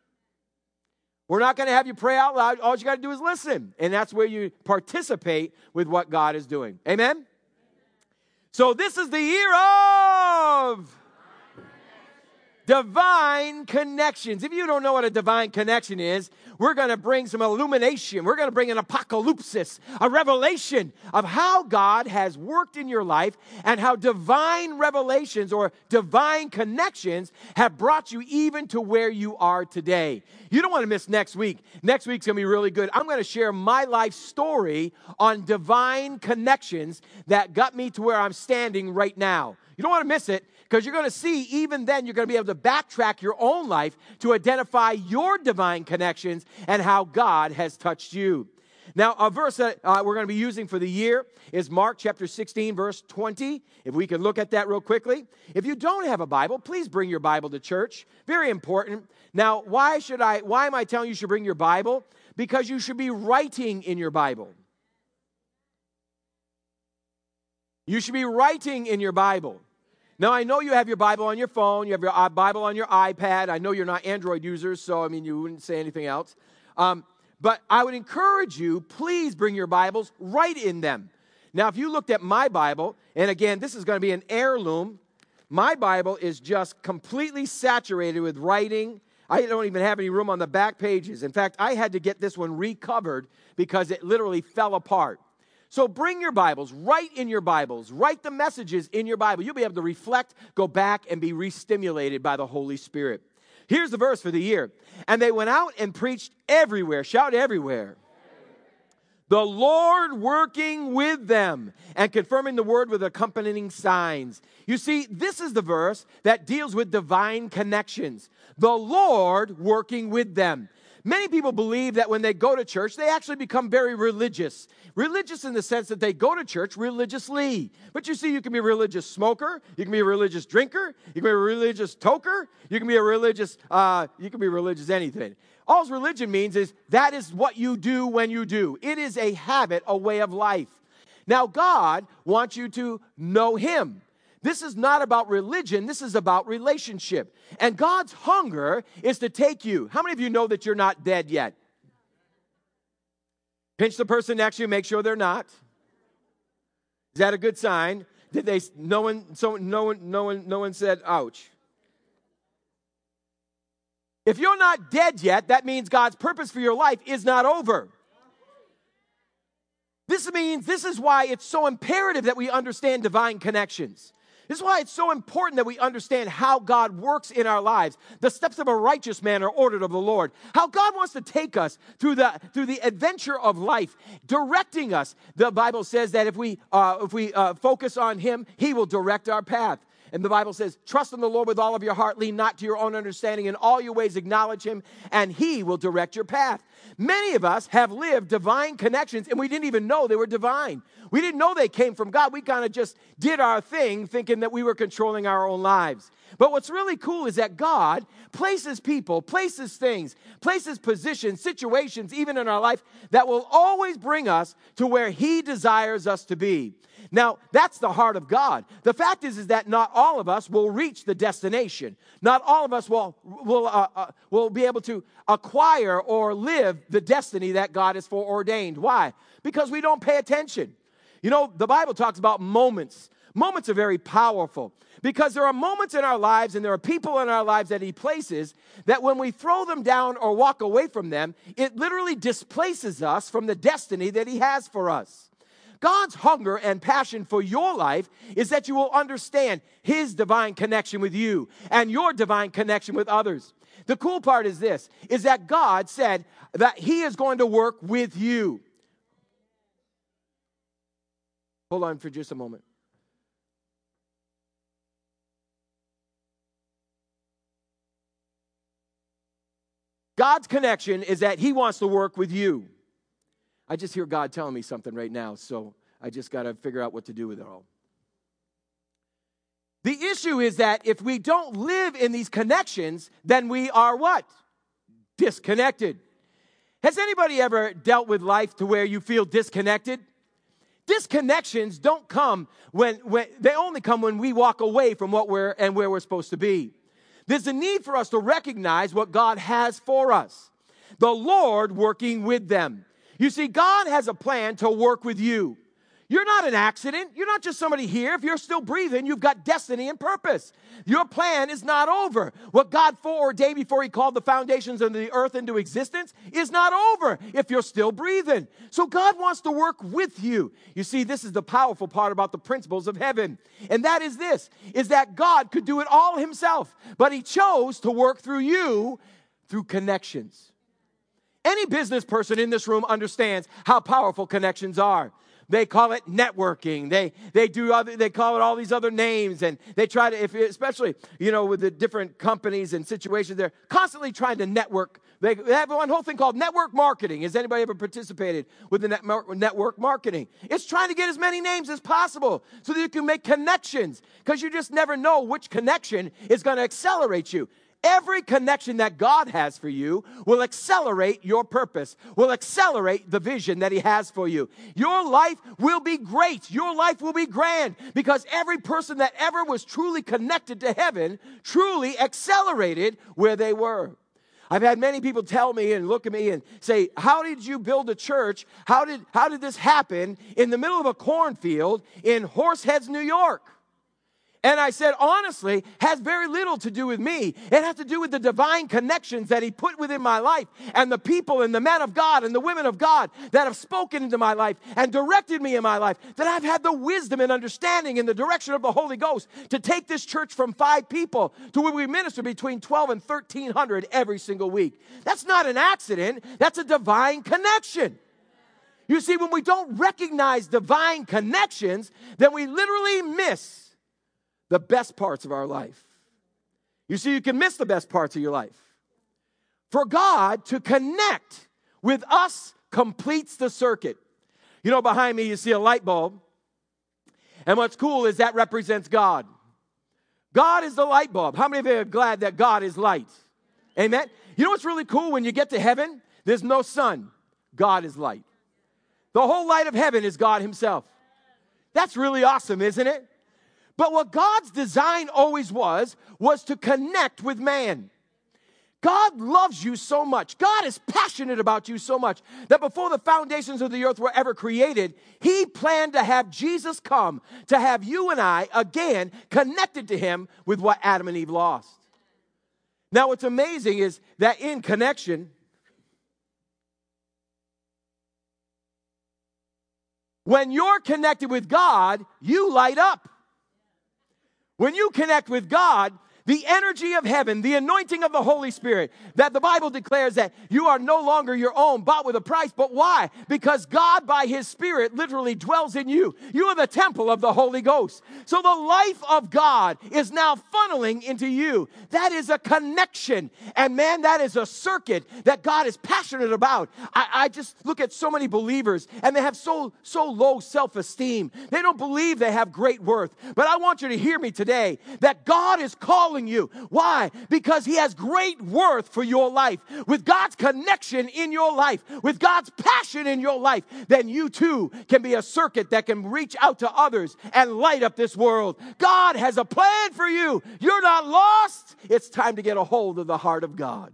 We're not going to have you pray out loud. All you got to do is listen. And that's where you participate with what God is doing. Amen? So this is the year of divine connections. If you don't know what a divine connection is, we're going to bring some illumination. We're going to bring an apocalypsis, a revelation of how God has worked in your life and how divine revelations or divine connections have brought you even to where you are today. You don't want to miss next week. Next week's going to be really good. I'm going to share my life story on divine connections that got me to where I'm standing right now. You don't want to miss it, because you're going to see, even then, you're going to be able to backtrack your own life to identify your divine connections and how God has touched you. Now, a verse that uh, we're going to be using for the year is Mark chapter sixteen, verse twenty. If we can look at that real quickly. If you don't have a Bible, please bring your Bible to church. Very important. Now, why should I? Why am I telling you you should bring your Bible? Because you should be writing in your Bible. You should be writing in your Bible. Now, I know you have your Bible on your phone. You have your Bible on your iPad. I know you're not Android users, so, I mean, you wouldn't say anything else. Um, but I would encourage you, please bring your Bibles, write in them. Now, if you looked at my Bible, and again, this is going to be an heirloom. My Bible is just completely saturated with writing. I don't even have any room on the back pages. In fact, I had to get this one recovered because it literally fell apart. So bring your Bibles, write in your Bibles, write the messages in your Bible. You'll be able to reflect, go back, and be re-stimulated by the Holy Spirit. Here's the verse for the year. And they went out and preached everywhere. Shout everywhere. The Lord working with them and confirming the word with accompanying signs. You see, this is the verse that deals with divine connections. The Lord working with them. Many people believe that when they go to church, they actually become very religious. Religious in the sense that they go to church religiously. But you see, you can be a religious smoker. You can be a religious drinker. You can be a religious toker. You can be a religious, uh, you can be religious anything. All religion means is that is what you do when you do. It is a habit, a way of life. Now, God wants you to know Him. This is not about religion. This is about relationship. And God's hunger is to take you. How many of you know that you're not dead yet? Pinch the person next to you, make sure they're not. Is that a good sign? Did they? No one. So no one. No one. No one said, "Ouch." If you're not dead yet, that means God's purpose for your life is not over. This means this is why it's so imperative that we understand divine connections. This is why it's so important that we understand how God works in our lives. The steps of a righteous man are ordered of the Lord. How God wants to take us through the through the adventure of life, directing us. The Bible says that if we uh, if we uh, focus on Him, He will direct our path. And the Bible says, trust in the Lord with all of your heart, lean not to your own understanding, in all your ways acknowledge Him, and He will direct your path. Many of us have lived divine connections, and we didn't even know they were divine. We didn't know they came from God. We kind of just did our thing, thinking that we were controlling our own lives. But what's really cool is that God places people, places things, places positions, situations, even in our life, that will always bring us to where He desires us to be. Now, that's the heart of God. The fact is, is that not all of us will reach the destination. Not all of us will, will, uh, uh, will be able to acquire or live the destiny that God has foreordained. Why? Because we don't pay attention. You know, the Bible talks about moments. Moments are very powerful because there are moments in our lives and there are people in our lives that He places that when we throw them down or walk away from them, it literally displaces us from the destiny that He has for us. God's hunger and passion for your life is that you will understand His divine connection with you and your divine connection with others. The cool part is this, is that God said that He is going to work with you. Hold on for just a moment. God's connection is that He wants to work with you. I just hear God telling me something right now, so I just got to figure out what to do with it all. The issue is that if we don't live in these connections, then we are what? Disconnected. Has anybody ever dealt with life to where you feel disconnected? Disconnections don't come when, when they only come when we walk away from what we're and where we're supposed to be. There's a need for us to recognize what God has for us. The Lord working with them. You see, God has a plan to work with you. You're not an accident. You're not just somebody here. If you're still breathing, you've got destiny and purpose. Your plan is not over. What God foreordained before He called the foundations of the earth into existence is not over if you're still breathing. So God wants to work with you. You see, this is the powerful part about the principles of heaven. And that is this, is that God could do it all Himself, but He chose to work through you through connections. Any business person in this room understands how powerful connections are. They call it networking. They they do other, they call it all these other names, and they try to, if especially you know with the different companies and situations, they're constantly trying to network. They have one whole thing called network marketing. Has anybody ever participated with the net, network marketing? It's trying to get as many names as possible so that you can make connections, because you just never know which connection is going to accelerate you. Every connection that God has for you will accelerate your purpose, will accelerate the vision that He has for you. Your life will be great. Your life will be grand, because every person that ever was truly connected to heaven truly accelerated where they were. I've had many people tell me and look at me and say, how did you build a church? How did, how did this happen in the middle of a cornfield in Horseheads, New York? And I said, honestly, has very little to do with me. It has to do with the divine connections that he put within my life and the people and the men of God and the women of God that have spoken into my life and directed me in my life, that I've had the wisdom and understanding in the direction of the Holy Ghost to take this church from five people to where we minister between twelve and thirteen hundred every single week. That's not an accident. That's a divine connection. You see, when we don't recognize divine connections, then we literally miss the best parts of our life. You see, you can miss the best parts of your life. For God to connect with us completes the circuit. You know, behind me you see a light bulb. And what's cool is that represents God. God is the light bulb. How many of you are glad that God is light? Amen? You know what's really cool? When you get to heaven, there's no sun. God is light. The whole light of heaven is God himself. That's really awesome, isn't it? But what God's design always was, was to connect with man. God loves you so much. God is passionate about you so much that before the foundations of the earth were ever created, he planned to have Jesus come to have you and I again connected to him with what Adam and Eve lost. Now, what's amazing is that in connection, when you're connected with God, you light up. When you connect with God, the energy of heaven, the anointing of the Holy Spirit, that the Bible declares that you are no longer your own, bought with a price. But why? Because God, by his Spirit, literally dwells in you. You are the temple of the Holy Ghost. So the life of God is now funneling into you. That is a connection. And man, that is a circuit that God is passionate about. I, I just look at so many believers, and they have so, so low self-esteem. They don't believe they have great worth. But I want you to hear me today, that God is calling you. Why? Because he has great worth for your life. With God's connection in your life, with God's passion in your life, then you too can be a circuit that can reach out to others and light up this world. God has a plan for you. You're not lost. It's time to get a hold of the heart of God.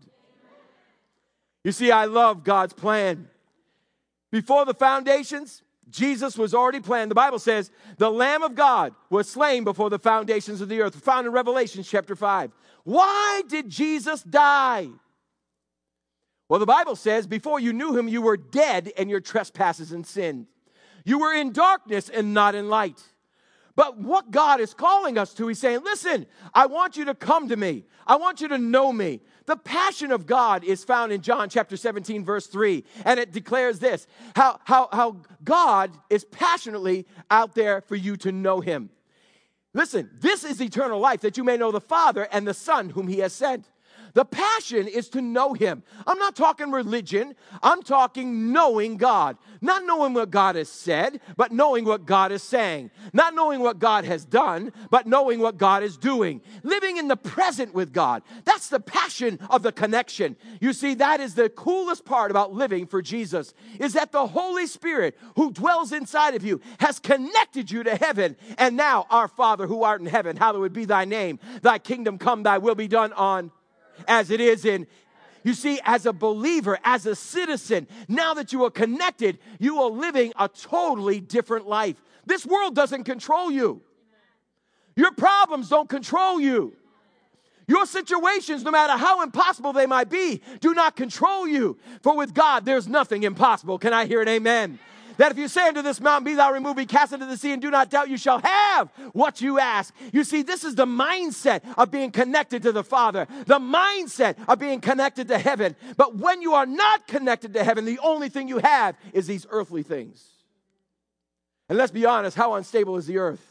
You see, I love God's plan. Before the foundations, Jesus was already planned. The Bible says the Lamb of God was slain before the foundations of the earth. Found in Revelation chapter five. Why did Jesus die? Well, the Bible says before you knew him, you were dead in your trespasses and sins. You were in darkness and not in light. But what God is calling us to, he's saying, listen, I want you to come to me. I want you to know me. The passion of God is found in John chapter seventeen, verse three. And it declares this, how, how, how God is passionately out there for you to know him. Listen, this is eternal life, that you may know the Father and the Son whom he has sent. The passion is to know him. I'm not talking religion. I'm talking knowing God. Not knowing what God has said, but knowing what God is saying. Not knowing what God has done, but knowing what God is doing. Living in the present with God. That's the passion of the connection. You see, that is the coolest part about living for Jesus, is that the Holy Spirit who dwells inside of you has connected you to heaven. And now, our Father who art in heaven, hallowed be thy name. Thy kingdom come, thy will be done on as it is in. You see, as a believer, as a citizen, now that you are connected, you are living a totally different life. This world doesn't control you. Your problems don't control you. Your situations, no matter how impossible they might be, do not control you. For with God, there's nothing impossible. Can I hear an amen? That if you say unto this mountain, be thou removed, be cast into the sea, and do not doubt, you shall have what you ask. You see, this is the mindset of being connected to the Father, the mindset of being connected to heaven. But when you are not connected to heaven, the only thing you have is these earthly things. And let's be honest, how unstable is the earth?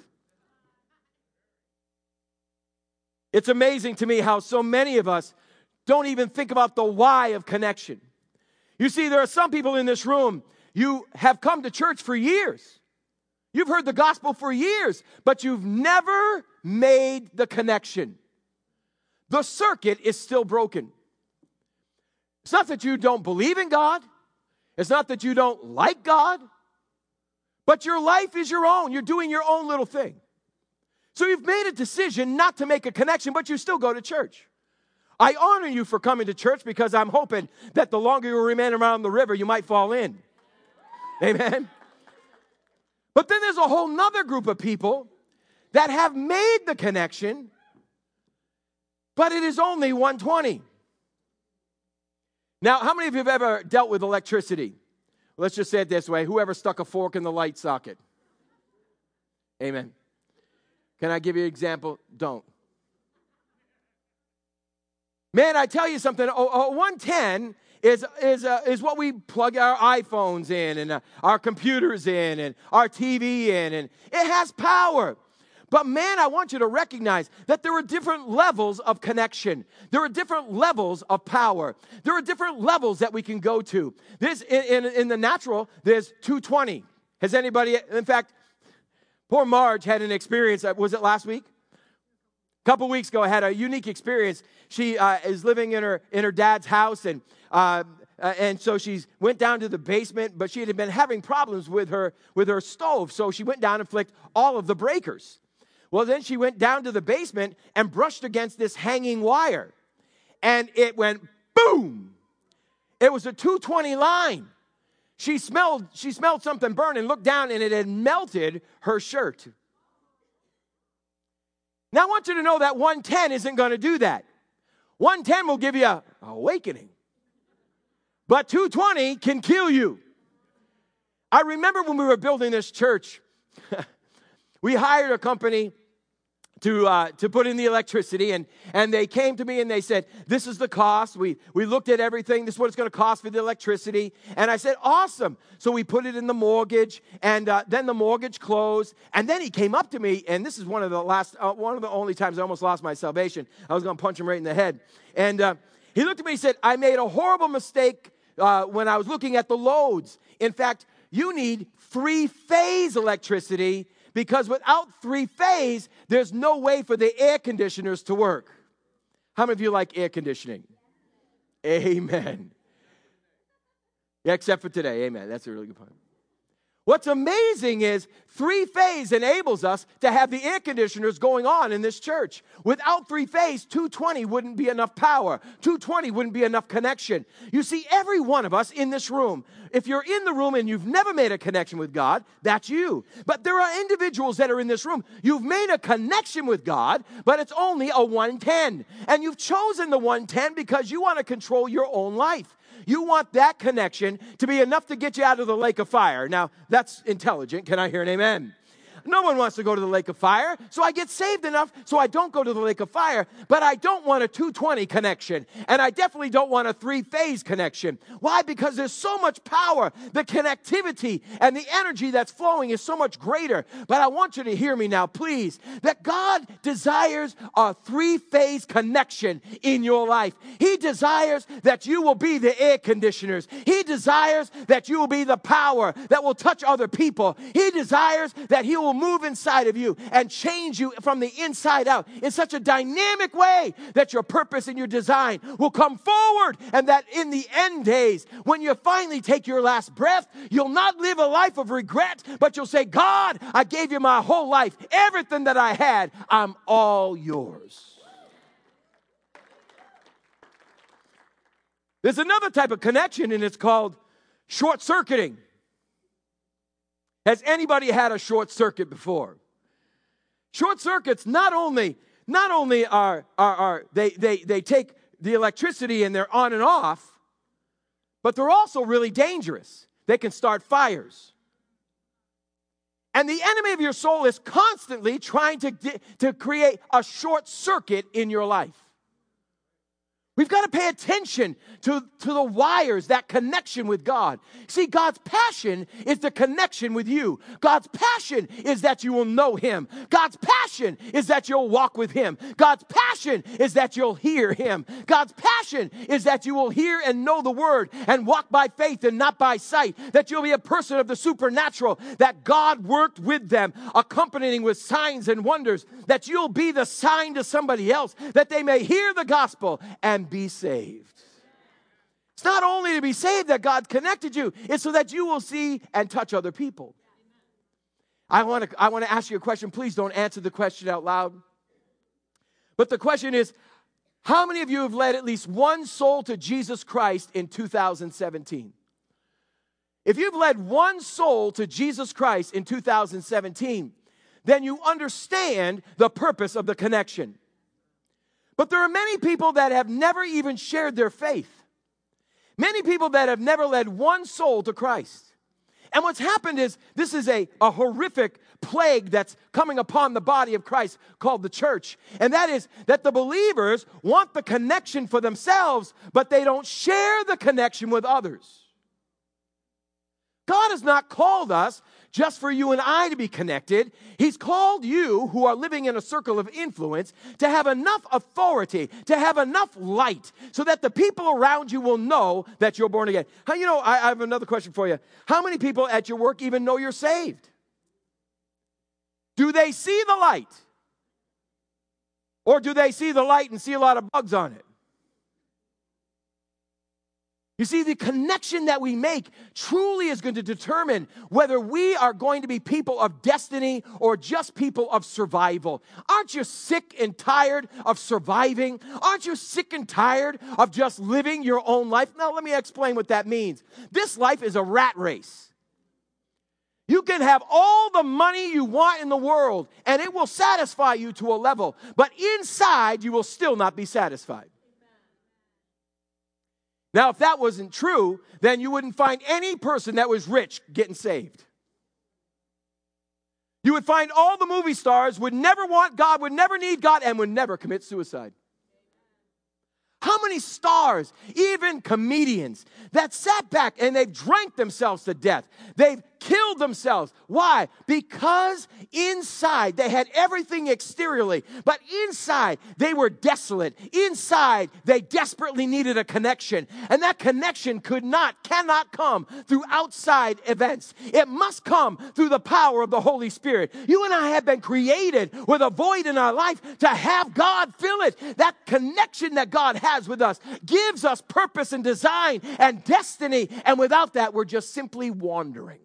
It's amazing to me how so many of us don't even think about the why of connection. You see, there are some people in this room, you have come to church for years. You've heard the gospel for years, but you've never made the connection. The circuit is still broken. It's not that you don't believe in God. It's not that you don't like God. But your life is your own. You're doing your own little thing. So you've made a decision not to make a connection, but you still go to church. I honor you for coming to church because I'm hoping that the longer you remain around the river, you might fall in. Amen. But then there's a whole nother group of people that have made the connection, but it is only one twenty. Now, how many of you have ever dealt with electricity? Let's just say it this way. Whoever stuck a fork in the light socket? Amen. Can I give you an example? Don't. Man, I tell you something. A one ten is, is, uh, is what we plug our iPhones in and uh, our computers in and our T V in. And it has power. But man, I want you to recognize that there are different levels of connection. There are different levels of power. There are different levels that we can go to. This in, in, in the natural, there's two twenty. Has anybody, in fact, poor Marge had an experience, was it last week? A couple weeks ago, I had a unique experience. She uh, is living in her in her dad's house, and uh, uh, and so she went down to the basement, but she had been having problems with her with her stove, so she went down and flicked all of the breakers. Well, then she went down to the basement and brushed against this hanging wire. And it went boom. It was a two twenty line. She smelled, she smelled something burn and looked down, and it had melted her shirt. Now, I want you to know that one ten isn't going to do that. one ten will give you an awakening. But two twenty can kill you. I remember when we were building this church, we hired a company to uh, to put in the electricity, and, and they came to me and they said, this is the cost. We, we looked at everything. This is what it's going to cost for the electricity. And I said, awesome. So we put it in the mortgage, and uh, then the mortgage closed. And then he came up to me, and this is one of the last, uh, one of the only times I almost lost my salvation. I was going to punch him right in the head. And uh, he looked at me and said, I made a horrible mistake uh, when I was looking at the loads. In fact, you need three-phase electricity, because without three-phase, there's no way for the air conditioners to work. How many of you like air conditioning? Amen. Yeah, except for today. Amen. That's a really good point. What's amazing is three-phase enables us to have the air conditioners going on in this church. Without three-phase, two twenty wouldn't be enough power. two twenty wouldn't be enough connection. You see, every one of us in this room, if you're in the room and you've never made a connection with God, that's you. But there are individuals that are in this room. You've made a connection with God, but it's only a one ten. And you've chosen the one ten because you want to control your own life. You want that connection to be enough to get you out of the lake of fire. Now, that's intelligent. Can I hear an amen? No one wants to go to the lake of fire, so I get saved enough so I don't go to the lake of fire, but I don't want a two twenty connection, and I definitely don't want a three-phase connection. Why? Because there's so much power. The connectivity and the energy that's flowing is so much greater. But I want you to hear me now, please, that God desires a three-phase connection in your life. He desires that you will be the air conditioners. He desires that you will be the power that will touch other people. He desires that He will move inside of you and change you from the inside out in such a dynamic way that your purpose and your design will come forward, and that in the end days, when you finally take your last breath, you'll not live a life of regret, but you'll say, God, I gave you my whole life. Everything that I had, I'm all yours. There's another type of connection, and it's called short-circuiting. Has anybody had a short circuit before? Short circuits not only not only are, are, are they, they, they take the electricity and they're on and off, but they're also really dangerous. They can start fires. And the enemy of your soul is constantly trying to, to create a short circuit in your life. We've got to pay attention to, to the wires, that connection with God. See, God's passion is the connection with you. God's passion is that you will know Him. God's passion is that you'll walk with Him. God's passion is that you'll hear Him. God's passion is that you will hear and know the Word and walk by faith and not by sight. That you'll be a person of the supernatural, that God worked with them, accompanying with signs and wonders. That you'll be the sign to somebody else, that they may hear the gospel and be saved. It's not only to be saved that God connected you, it's so that you will see and touch other people. I want to I want to ask you a question. Please don't answer the question out loud. But the question is, how many of you have led at least one soul to Jesus Christ in two thousand seventeen? If you've led one soul to Jesus Christ in two thousand seventeen, then you understand the purpose of the connection. But there are many people that have never even shared their faith. Many people that have never led one soul to Christ. And what's happened is this is a, a horrific plague that's coming upon the body of Christ called the church. And that is that the believers want the connection for themselves, but they don't share the connection with others. God has not called us just for you and I to be connected. He's called you, who are living in a circle of influence, to have enough authority, to have enough light, so that the people around you will know that you're born again. How, you know, I, I have another question for you. How many people at your work even know you're saved? Do they see the light? Or do they see the light and see a lot of bugs on it? You see, the connection that we make truly is going to determine whether we are going to be people of destiny or just people of survival. Aren't you sick and tired of surviving? Aren't you sick and tired of just living your own life? Now, let me explain what that means. This life is a rat race. You can have all the money you want in the world, and it will satisfy you to a level, but inside you will still not be satisfied. Now, if that wasn't true, then you wouldn't find any person that was rich getting saved. You would find all the movie stars would never want God, would never need God, and would never commit suicide. How many stars, even comedians, that sat back and they've drank themselves to death? They've killed themselves. Why? Because inside they had everything exteriorly, but inside they were desolate. Inside they desperately needed a connection, and that connection could not, cannot come through outside events. It must come through the power of the Holy Spirit. You and I have been created with a void in our life to have God fill it. That connection that God has with us gives us purpose and design and destiny, and without that we're just simply wandering.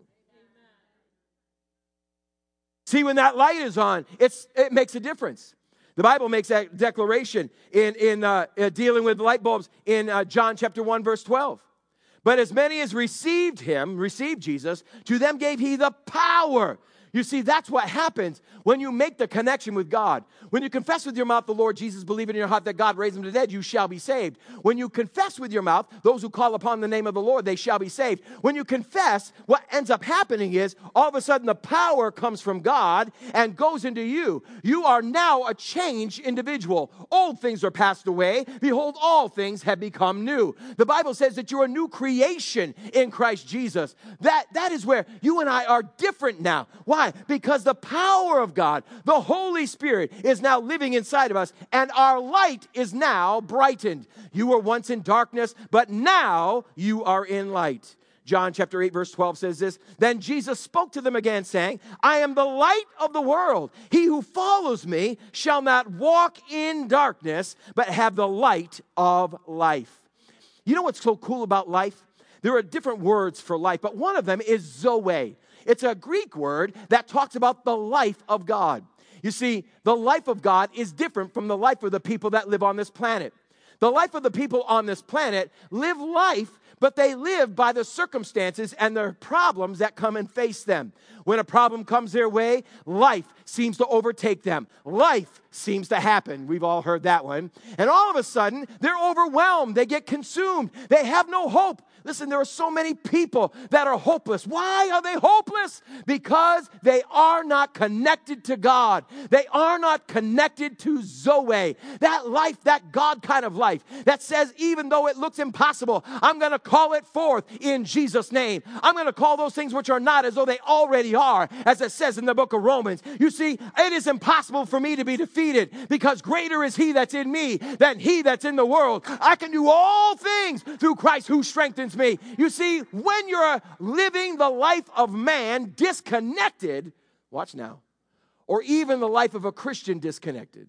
See, when that light is on, it's, it makes a difference. The Bible makes that declaration in, in uh, uh, dealing with light bulbs in uh, John chapter one, verse twelve. But as many as received him, received Jesus, to them gave he the power. You see, that's what happens when you make the connection with God. When you confess with your mouth the Lord Jesus, believe in your heart that God raised him from the dead, you shall be saved. When you confess with your mouth, those who call upon the name of the Lord, they shall be saved. When you confess, what ends up happening is all of a sudden the power comes from God and goes into you. You are now a changed individual. Old things are passed away. Behold, all things have become new. The Bible says that you're a new creation in Christ Jesus. That, that is where you and I are different now. Why? Why? Because the power of God, the Holy Spirit, is now living inside of us, and our light is now brightened. You were once in darkness, but now you are in light. John chapter eight, verse twelve says this, Then Jesus spoke to them again, saying, I am the light of the world. He who follows me shall not walk in darkness, but have the light of life. You know what's so cool about life? There are different words for life, but one of them is Zoe. It's a Greek word that talks about the life of God. You see, the life of God is different from the life of the people that live on this planet. The life of the people on this planet live life, but they live by the circumstances and the problems that come and face them. When a problem comes their way, life seems to overtake them. Life seems to happen. We've all heard that one. And all of a sudden, they're overwhelmed. They get consumed. They have no hope. Listen, there are so many people that are hopeless. Why are they hopeless? Because they are not connected to God. They are not connected to Zoe. That life, that God kind of life that says, even though it looks impossible, I'm going to call it forth in Jesus' name. I'm going to call those things which are not as though they already are, as it says in the book of Romans. You see, it is impossible for me to be defeated because greater is he that's in me than he that's in the world. I can do all things through Christ who strengthens me. You see, when you're living the life of man disconnected, watch now, or even the life of a Christian disconnected,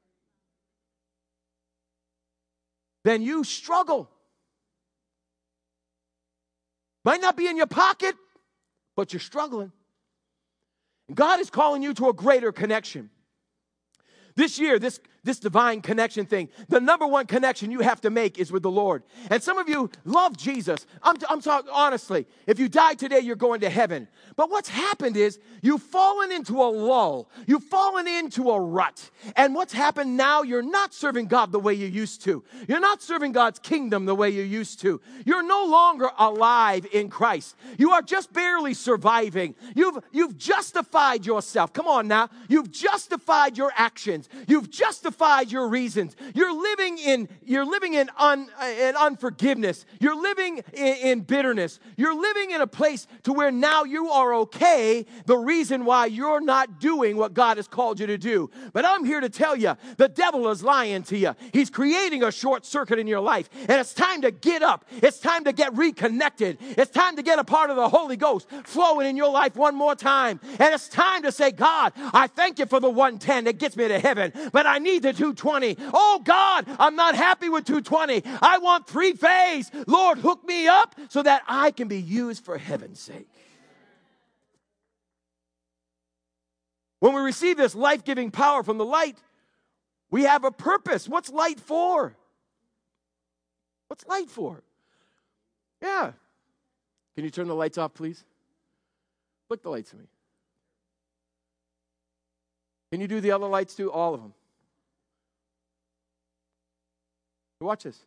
then you struggle. Might not be in your pocket, but you're struggling. God is calling you to a greater connection. This year, this, this divine connection thing, the number one connection you have to make is with the Lord. And some of you love Jesus. I'm, I'm talking honestly. If you die today, you're going to heaven. But what's happened is you've fallen into a lull. You've fallen into a rut. And what's happened now, you're not serving God the way you used to. You're not serving God's kingdom the way you used to. You're no longer alive in Christ. You are just barely surviving. You've, you've justified yourself. Come on now. You've justified your actions. You've justified your reasons. You're living in, you're living in, un, in unforgiveness. You're living in, in bitterness. You're living in a place to where now you are okay, the reason why you're not doing what God has called you to do. But I'm here to tell you, the devil is lying to you. He's creating a short circuit in your life. And it's time to get up. It's time to get reconnected. It's time to get a part of the Holy Ghost flowing in your life one more time. And it's time to say, God, I thank you for the one ten that gets me to heaven, but I need the two twenty. Oh God, I'm not happy with two twenty. I want three phase. Lord, hook me up so that I can be used for heaven's sake. When we receive this life-giving power from the light, we have a purpose. What's light for? What's light for? Yeah. Can you turn the lights off, please? Flick the lights to me. Can you do the other lights too? All of them. Watch this.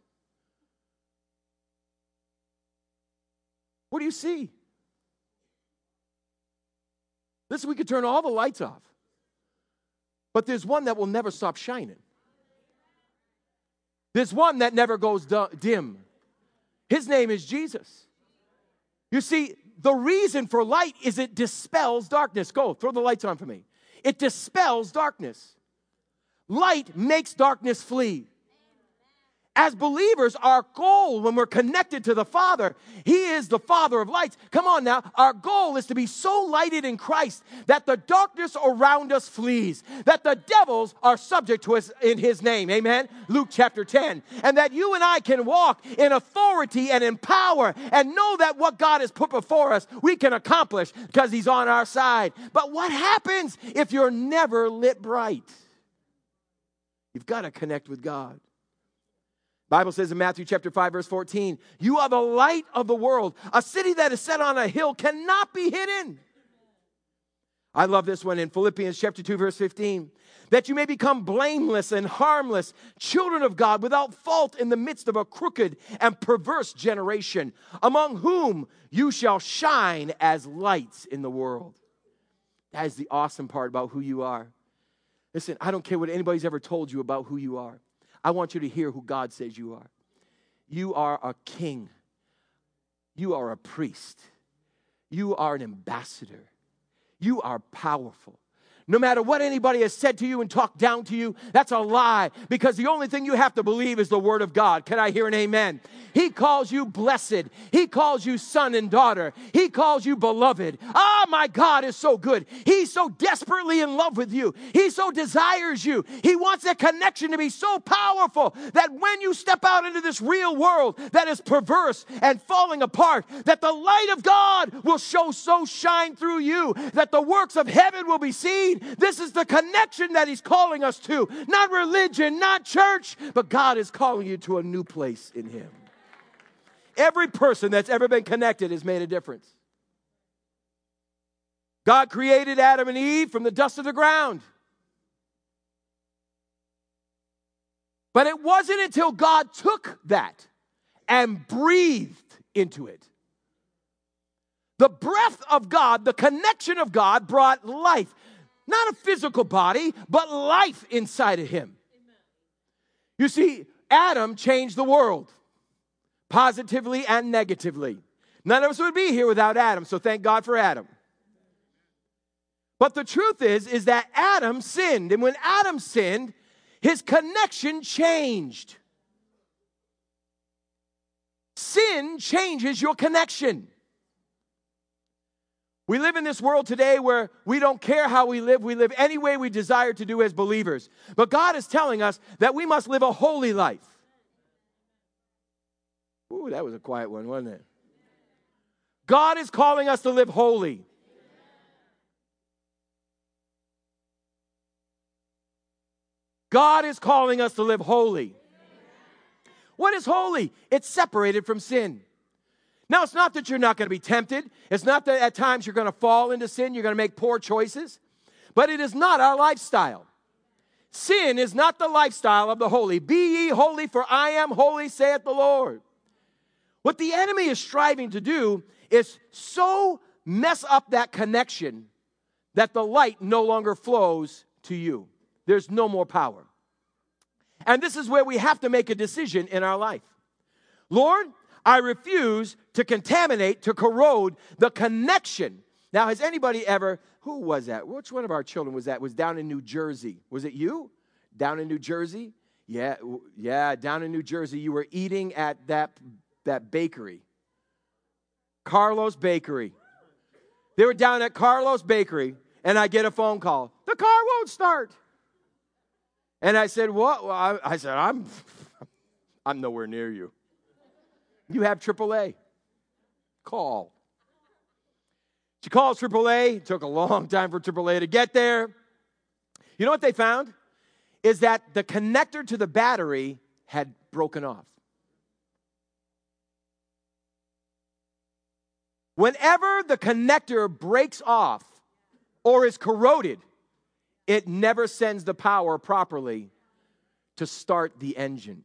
What do you see? Listen, we could turn all the lights off, but there's one that will never stop shining. There's one that never goes dim. His name is Jesus. You see, the reason for light is it dispels darkness. Go, throw the lights on for me. It dispels darkness. Light makes darkness flee. As believers, our goal when we're connected to the Father, He is the Father of lights. Come on now. Our goal is to be so lighted in Christ that the darkness around us flees, that the devils are subject to us in His name. Amen? Luke chapter ten. And that you and I can walk in authority and in power and know that what God has put before us, we can accomplish because He's on our side. But what happens if you're never lit bright? You've got to connect with God. Bible says in Matthew chapter five, verse fourteen, you are the light of the world. A city that is set on a hill cannot be hidden. I love this one in Philippians chapter two, verse fifteen. That you may become blameless and harmless, children of God, without fault in the midst of a crooked and perverse generation, among whom you shall shine as lights in the world. That is the awesome part about who you are. Listen, I don't care what anybody's ever told you about who you are. I want you to hear who God says you are. You are a king. You are a priest. You are an ambassador. You are powerful. No matter what anybody has said to you and talked down to you, that's a lie, because the only thing you have to believe is the word of God. Can I hear an amen? He calls you blessed. He calls you son and daughter. He calls you beloved. Ah, my God is so good. He's so desperately in love with you. He so desires you. He wants that connection to be so powerful that when you step out into this real world that is perverse and falling apart, that the light of God will show so shine through you that the works of heaven will be seen. This is the connection that He's calling us to. Not religion, not church, but God is calling you to a new place in Him. Every person that's ever been connected has made a difference. God created Adam and Eve from the dust of the ground. But it wasn't until God took that and breathed into it. The breath of God, the connection of God brought life. Not a physical body, but life inside of him. Amen. You see, Adam changed the world, positively and negatively. None of us would be here without Adam, so thank God for Adam. But the truth is, is that Adam sinned. And when Adam sinned, his connection changed. Sin changes your connection. We live in this world today where we don't care how we live. We live any way we desire to do as believers. But God is telling us that we must live a holy life. Ooh, that was a quiet one, wasn't it? God is calling us to live holy. God is calling us to live holy. What is holy? It's separated from sin. Now, it's not that you're not going to be tempted. It's not that at times you're going to fall into sin. You're going to make poor choices. But it is not our lifestyle. Sin is not the lifestyle of the holy. Be ye holy, for I am holy, saith the Lord. What the enemy is striving to do is so mess up that connection that the light no longer flows to you. There's no more power. And this is where we have to make a decision in our life. Lord, I refuse to contaminate, to corrode the connection. Now, has anybody ever, who was that? Which one of our children was that? Was down in New Jersey. Was it you? Down in New Jersey? Yeah, yeah, down in New Jersey. You were eating at that, that bakery. Carlos Bakery. They were down at Carlos Bakery, and I get a phone call. The car won't start. And I said, what? Well, I, I said, I'm, I'm nowhere near you. You have triple A. Call. She calls triple A. It took a long time for triple A to get there. You know what they found? Is that the connector to the battery had broken off. Whenever the connector breaks off or is corroded, it never sends the power properly to start the engine.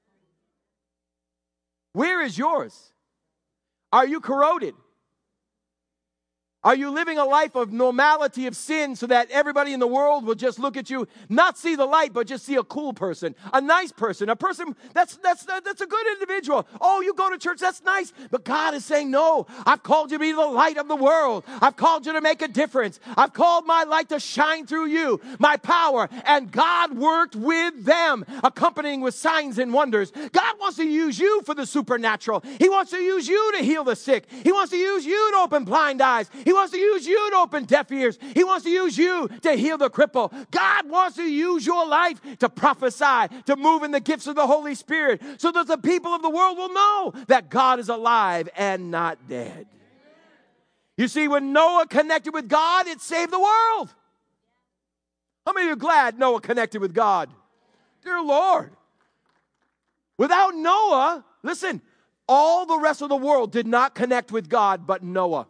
Where is yours? Are you corroded? Are you living a life of normality of sin so that everybody in the world will just look at you, not see the light, but just see a cool person, a nice person, a person that's that's that's a good individual. Oh, you go to church, that's nice. But God is saying, no, I've called you to be the light of the world. I've called you to make a difference. I've called my light to shine through you, my power. And God worked with them, accompanying with signs and wonders. God wants to use you for the supernatural. He wants to use you to heal the sick. He wants to use you to open blind eyes. He wants to use you to open deaf ears. He wants to use you to heal the cripple. God wants to use your life to prophesy, to move in the gifts of the Holy Spirit, so that the people of the world will know that God is alive and not dead. You see, when Noah connected with God, it saved the world. How many of you are glad Noah connected with God? Dear Lord. Without Noah, listen, all the rest of the world did not connect with God but Noah.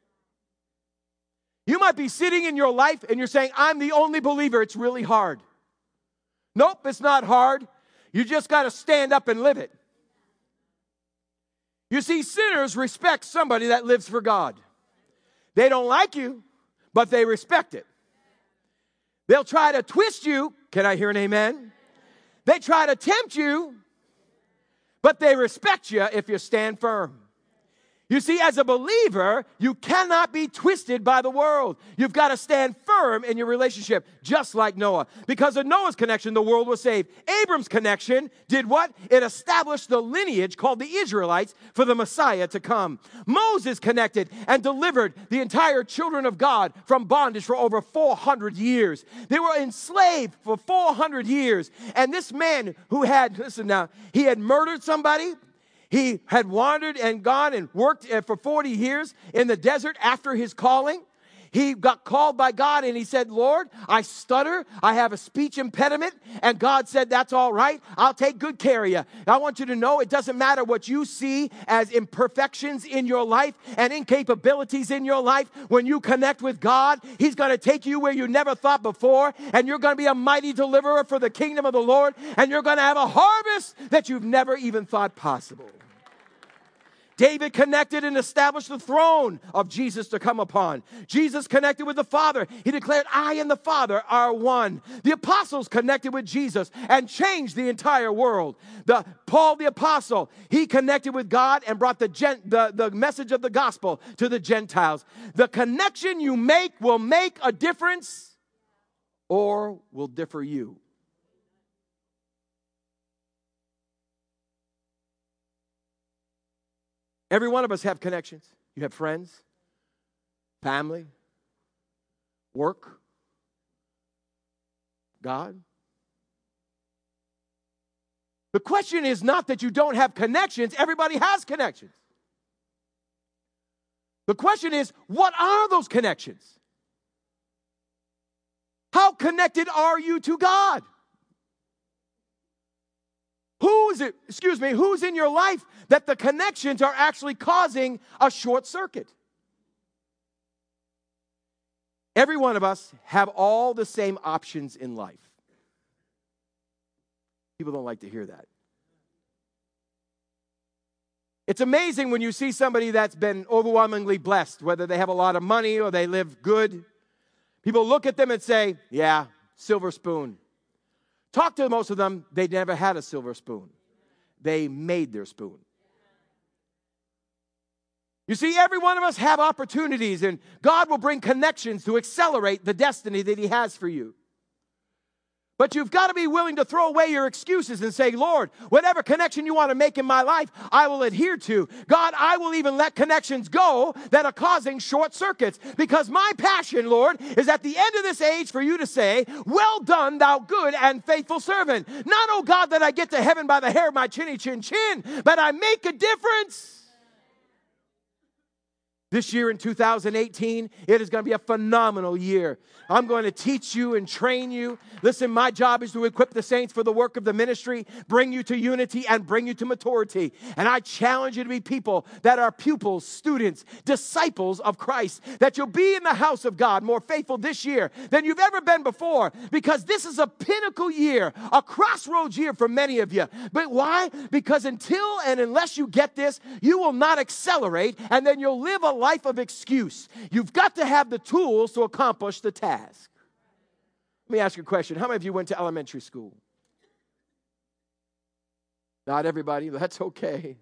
You might be sitting in your life and you're saying, I'm the only believer. It's really hard. Nope, it's not hard. You just got to stand up and live it. You see, sinners respect somebody that lives for God. They don't like you, but they respect it. They'll try to twist you. Can I hear an amen? They try to tempt you, but they respect you if you stand firm. You see, as a believer, you cannot be twisted by the world. You've got to stand firm in your relationship, just like Noah. Because of Noah's connection, the world was saved. Abram's connection did what? It established the lineage called the Israelites for the Messiah to come. Moses connected and delivered the entire children of God from bondage for over four hundred years. They were enslaved for four hundred years. And this man who had, listen now, he had murdered somebody. He had wandered and gone and worked for forty years in the desert after his calling. He got called by God and he said, Lord, I stutter. I have a speech impediment. And God said, that's all right. I'll take good care of you. I want you to know it doesn't matter what you see as imperfections in your life and incapabilities in your life. When you connect with God, He's going to take you where you never thought before. And you're going to be a mighty deliverer for the kingdom of the Lord. And you're going to have a harvest that you've never even thought possible. David connected and established the throne of Jesus to come upon. Jesus connected with the Father. He declared, I and the Father are one. The apostles connected with Jesus and changed the entire world. The Paul the apostle, he connected with God and brought the, gen, the, the message of the gospel to the Gentiles. The connection you make will make a difference or will differ you. Every one of us have connections. You have friends, family, work, God. The question is not that you don't have connections. Everybody has connections. The question is, what are those connections? How connected are you to God? Who's it, excuse me, who's in your life that the connections are actually causing a short circuit? Every one of us have all the same options in life. People don't like to hear that. It's amazing when you see somebody that's been overwhelmingly blessed, whether they have a lot of money or they live good. People look at them and say, yeah, silver spoon. Talk to most of them, they never had a silver spoon. They made their spoon. You see, every one of us have opportunities, and God will bring connections to accelerate the destiny that He has for you. But you've got to be willing to throw away your excuses and say, Lord, whatever connection you want to make in my life, I will adhere to. God, I will even let connections go that are causing short circuits. Because my passion, Lord, is at the end of this age for you to say, well done, thou good and faithful servant. Not, oh God, that I get to heaven by the hair of my chinny chin chin, but I make a difference. This year in two thousand eighteen, it is going to be a phenomenal year. I'm going to teach you and train you. Listen, my job is to equip the saints for the work of the ministry, bring you to unity, and bring you to maturity. And I challenge you to be people that are pupils, students, disciples of Christ, that you'll be in the house of God more faithful this year than you've ever been before, because this is a pinnacle year, a crossroads year for many of you. But why? Because until and unless you get this, you will not accelerate, and then you'll live a life of excuse. You've got to have the tools to accomplish the task. Let me ask you a question. How many of you went to elementary school? Not everybody. That's okay.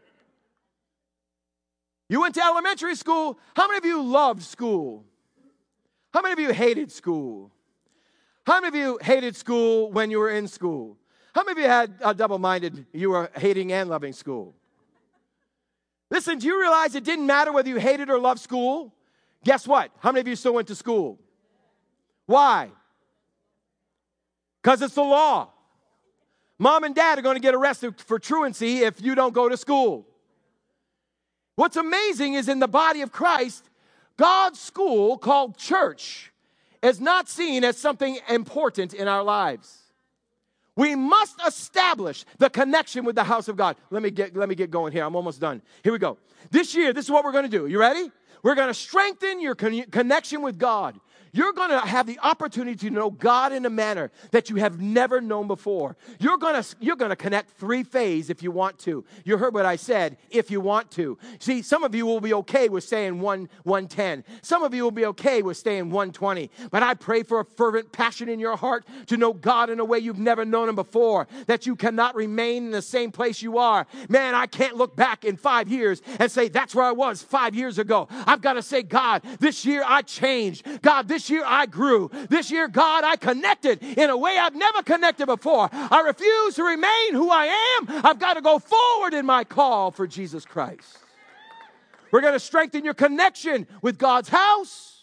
You went to elementary school. How many of you loved school? How many of you hated school? How many of you hated school when you were in school? How many of you had a double-minded, you were hating and loving school? Listen, do you realize it didn't matter whether you hated or loved school? Guess what? How many of you still went to school? Why? Because it's the law. Mom and dad are going to get arrested for truancy if you don't go to school. What's amazing is in the body of Christ, God's school called church is not seen as something important in our lives. We must establish the connection with the house of God. Let me get, let me get going here. I'm almost done. Here we go. This year, this is what we're going to do. You ready? We're going to strengthen your con- connection with God. You're going to have the opportunity to know God in a manner that you have never known before. You're going to, you're going to connect three-phase if you want to. You heard what I said, if you want to. See, some of you will be okay with staying one, one ten. Some of you will be okay with staying one twenty. But I pray for a fervent passion in your heart to know God in a way you've never known Him before, that you cannot remain in the same place you are. Man, I can't look back in five years and say, that's where I was five years ago. I've got to say, God, this year I changed. God, this year I grew. This year, God, I connected in a way I've never connected before. I refuse to remain who I am. I've got to go forward in my call for Jesus Christ. We're going to strengthen your connection with God's house.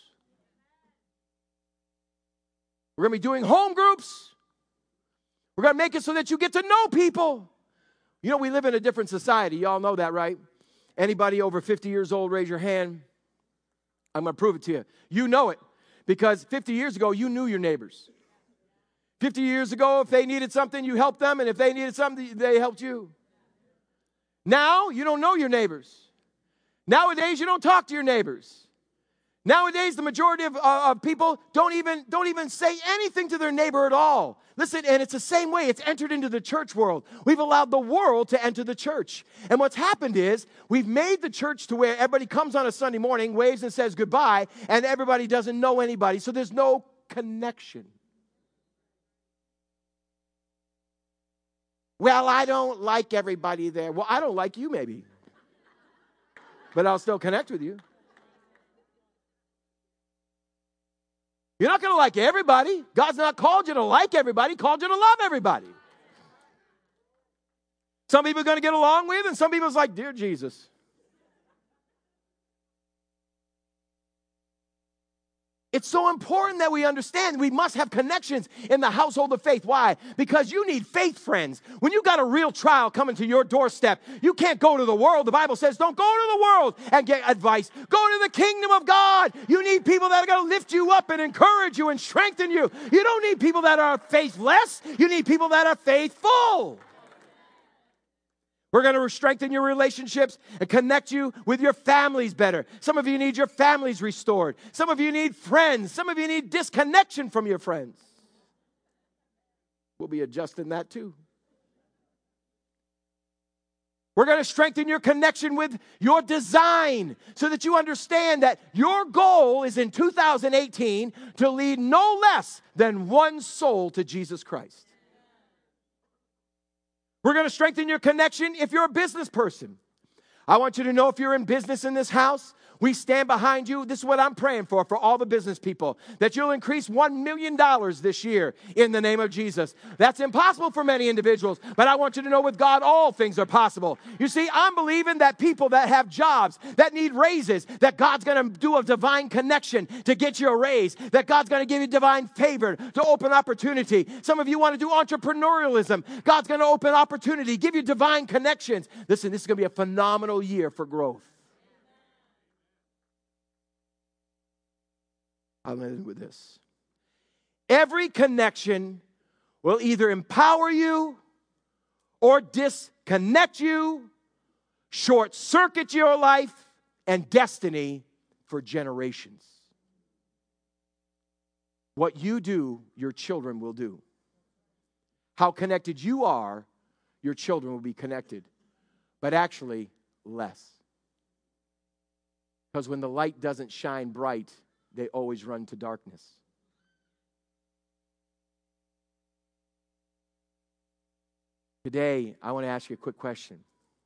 We're going to be doing home groups. We're going to make it so that you get to know people. You know, we live in a different society. You all know that, right? Anybody over fifty years old, raise your hand. I'm going to prove it to you. You know it. Because fifty years ago, you knew your neighbors. fifty years ago, if they needed something, you helped them. And if they needed something, they helped you. Now, you don't know your neighbors. Nowadays, you don't talk to your neighbors. Nowadays, the majority of, uh, of people don't even, don't even say anything to their neighbor at all. Listen, and it's the same way. It's entered into the church world. We've allowed the world to enter the church. And what's happened is we've made the church to where everybody comes on a Sunday morning, waves and says goodbye, and everybody doesn't know anybody. So there's no connection. Well, I don't like everybody there. Well, I don't like you maybe. But I'll still connect with you. You're not going to like everybody. God's not called you to like everybody. He called you to love everybody. Some people are going to get along with, and some people's like, dear Jesus. It's so important that we understand we must have connections in the household of faith. Why? Because you need faith friends. When you got a real trial coming to your doorstep, you can't go to the world. The Bible says don't go to the world and get advice. Go to the kingdom of God. You need people that are going to lift you up and encourage you and strengthen you. You don't need people that are faithless. You need people that are faithful. We're going to strengthen your relationships and connect you with your families better. Some of you need your families restored. Some of you need friends. Some of you need disconnection from your friends. We'll be adjusting that too. We're going to strengthen your connection with your design so that you understand that your goal is in two thousand eighteen to lead no less than one soul to Jesus Christ. We're going to strengthen your connection if you're a business person. I want you to know if you're in business in this house, we stand behind you. This is what I'm praying for, for all the business people, that you'll increase one million dollars this year in the name of Jesus. That's impossible for many individuals, but I want you to know with God, all things are possible. You see, I'm believing that people that have jobs, that need raises, that God's going to do a divine connection to get you a raise, that God's going to give you divine favor to open opportunity. Some of you want to do entrepreneurialism. God's going to open opportunity, give you divine connections. Listen, this is going to be a phenomenal year for growth. I'll end with this. Every connection will either empower you or disconnect you, short circuit your life and destiny for generations. What you do, your children will do. How connected you are, your children will be connected, but actually less. Because when the light doesn't shine bright, they always run to darkness. Today, I want to ask you a quick question.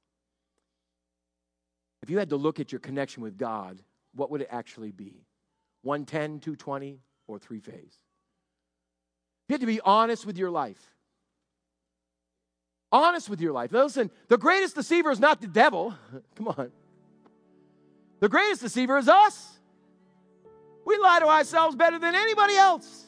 If you had to look at your connection with God, what would it actually be? one ten, two twenty, or three-phase? You had to be honest with your life. Honest with your life. Listen, the greatest deceiver is not the devil. Come on. The greatest deceiver is us. We lie to ourselves better than anybody else.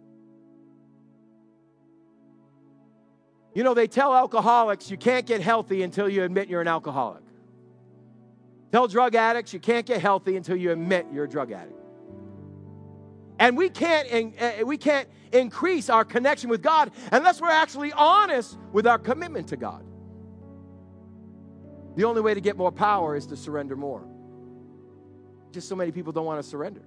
You know, they tell alcoholics you can't get healthy until you admit you're an alcoholic. Tell drug addicts you can't get healthy until you admit you're a drug addict. And we can't, uh, we can't increase our connection with God unless we're actually honest with our commitment to God. The only way to get more power is to surrender more. Just so many people don't want to surrender.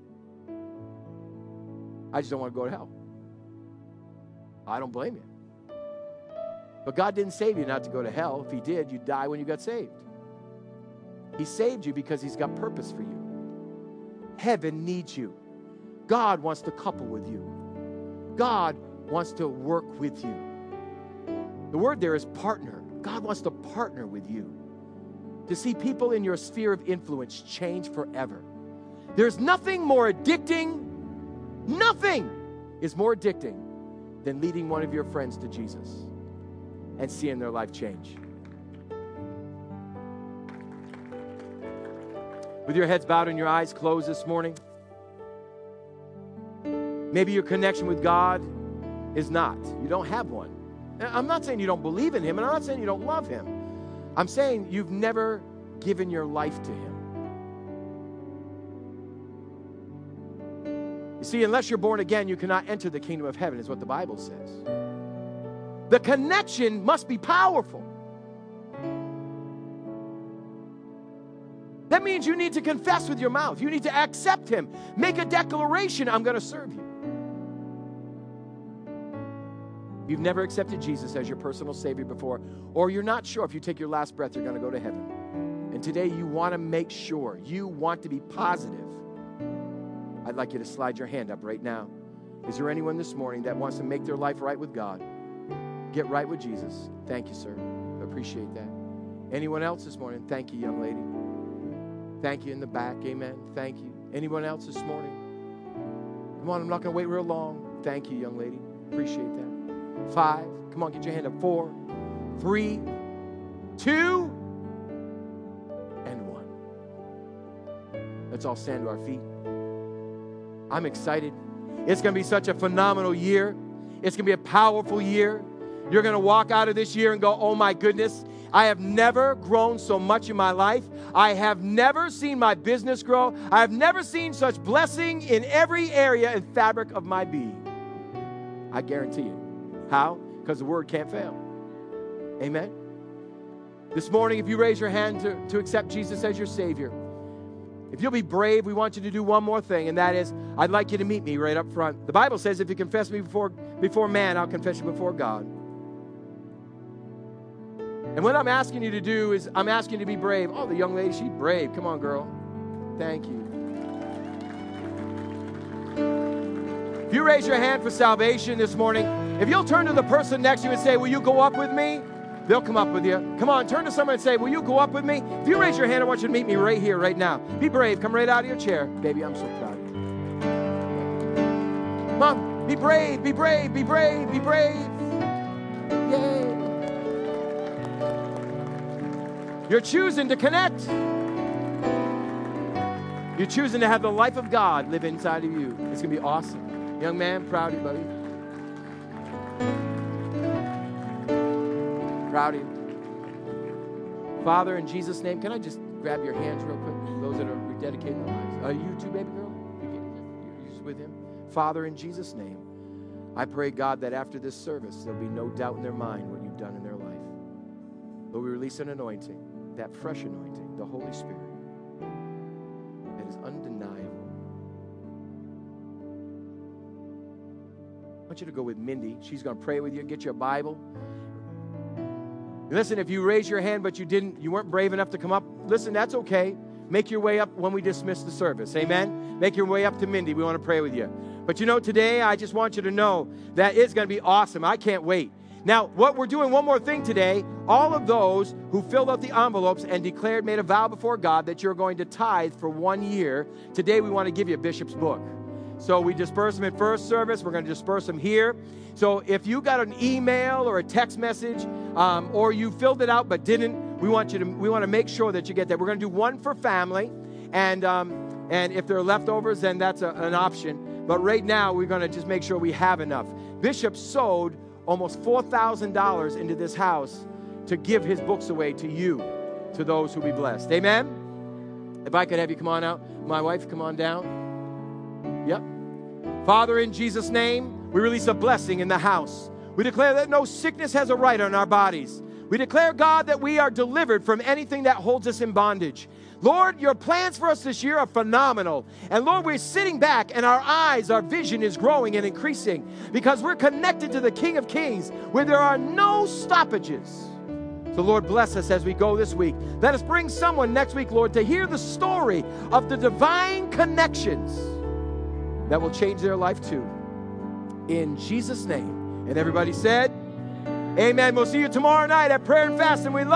I just don't want to go to hell. I don't blame you. But God didn't save you not to go to hell. If He did, you'd die when you got saved. He saved you because He's got purpose for you. Heaven needs you. God wants to couple with you. God wants to work with you. The word there is partner. God wants to partner with you to see people in your sphere of influence change forever. There's nothing more addicting, nothing is more addicting than leading one of your friends to Jesus and seeing their life change. With your heads bowed and your eyes closed this morning, maybe your connection with God is not. You don't have one. I'm not saying you don't believe in Him, and I'm not saying you don't love Him. I'm saying you've never given your life to Him. You see, unless you're born again, you cannot enter the kingdom of heaven, is what the Bible says. The connection must be powerful. That means you need to confess with your mouth. You need to accept Him. Make a declaration, I'm going to serve you. If you've never accepted Jesus as your personal Savior before, or you're not sure if you take your last breath, you're going to go to heaven. And today you want to make sure, you want to be positive. I'd like you to slide your hand up right now. Is there anyone this morning that wants to make their life right with God? Get right with Jesus. Thank you, sir. I appreciate that. Anyone else this morning? Thank you, young lady. Thank you in the back. Amen. Thank you. Anyone else this morning? Come on, I'm not going to wait real long. Thank you, young lady. Appreciate that. Five. Come on, get your hand up. Four, three, two, and one. Let's all stand to our feet. I'm excited. It's going to be such a phenomenal year. It's going to be a powerful year. You're going to walk out of this year and go, oh my goodness, I have never grown so much in my life. I have never seen my business grow. I have never seen such blessing in every area and fabric of my being. I guarantee you. How? Because the word can't fail. Amen? This morning, if you raise your hand to, to accept Jesus as your Savior, if you'll be brave, we want you to do one more thing, and that is, I'd like you to meet me right up front. The Bible says if you confess me before, before man, I'll confess you before God. And what I'm asking you to do is, I'm asking you to be brave. Oh, the young lady, she's brave. Come on, girl. Thank you. If you raise your hand for salvation this morning, if you'll turn to the person next to you and say, will you go up with me? They'll come up with you. Come on, turn to someone and say, will you go up with me? If you raise your hand, I want you to meet me right here, right now. Be brave. Come right out of your chair. Baby, I'm so proud of you. Come on, be brave, be brave, be brave, be brave. Yay. You're choosing to connect. You're choosing to have the life of God live inside of you. It's going to be awesome. Young man, proud of you, buddy. Proud of you. Father, in Jesus' name, can I just grab your hands real quick? Those that are rededicating their lives. Are you too, baby girl? You're just with him? Father, in Jesus' name, I pray, God, that after this service, there'll be no doubt in their mind what you've done in their life. Lord, we release an anointing, that fresh anointing, the Holy Spirit, that is undeniable. I want you to go with Mindy. She's going to pray with you. Get you a Bible. Listen, if you raised your hand but you didn't, you weren't brave enough to come up, listen, that's okay. Make your way up when we dismiss the service. Amen? Make your way up to Mindy. We want to pray with you. But you know, today, I just want you to know that it's going to be awesome. I can't wait. Now, what we're doing, one more thing today, all of those who filled out the envelopes and declared, made a vow before God that you're going to tithe for one year, today we want to give you a Bishop's book. So we disperse them in first service. We're going to disperse them here. So if you got an email or a text message, um, or you filled it out but didn't, we want you to. We want to make sure that you get that. We're going to do one for family, and um, and if there are leftovers, then that's a, an option. But right now, we're going to just make sure we have enough. Bishop sowed almost four thousand dollars into this house to give his books away to you, to those who be blessed. Amen? If I could have you come on out. My wife, come on down. Yep. Father, in Jesus' name, we release a blessing in the house. We declare that no sickness has a right on our bodies. We declare, God, that we are delivered from anything that holds us in bondage. Lord, your plans for us this year are phenomenal. And Lord, we're sitting back and our eyes, our vision is growing and increasing because we're connected to the King of Kings where there are no stoppages. So Lord, bless us as we go this week. Let us bring someone next week, Lord, to hear the story of the divine connections that will change their life too. In Jesus' name. And everybody said, amen. We'll see you tomorrow night at Prayer and Fasting. We love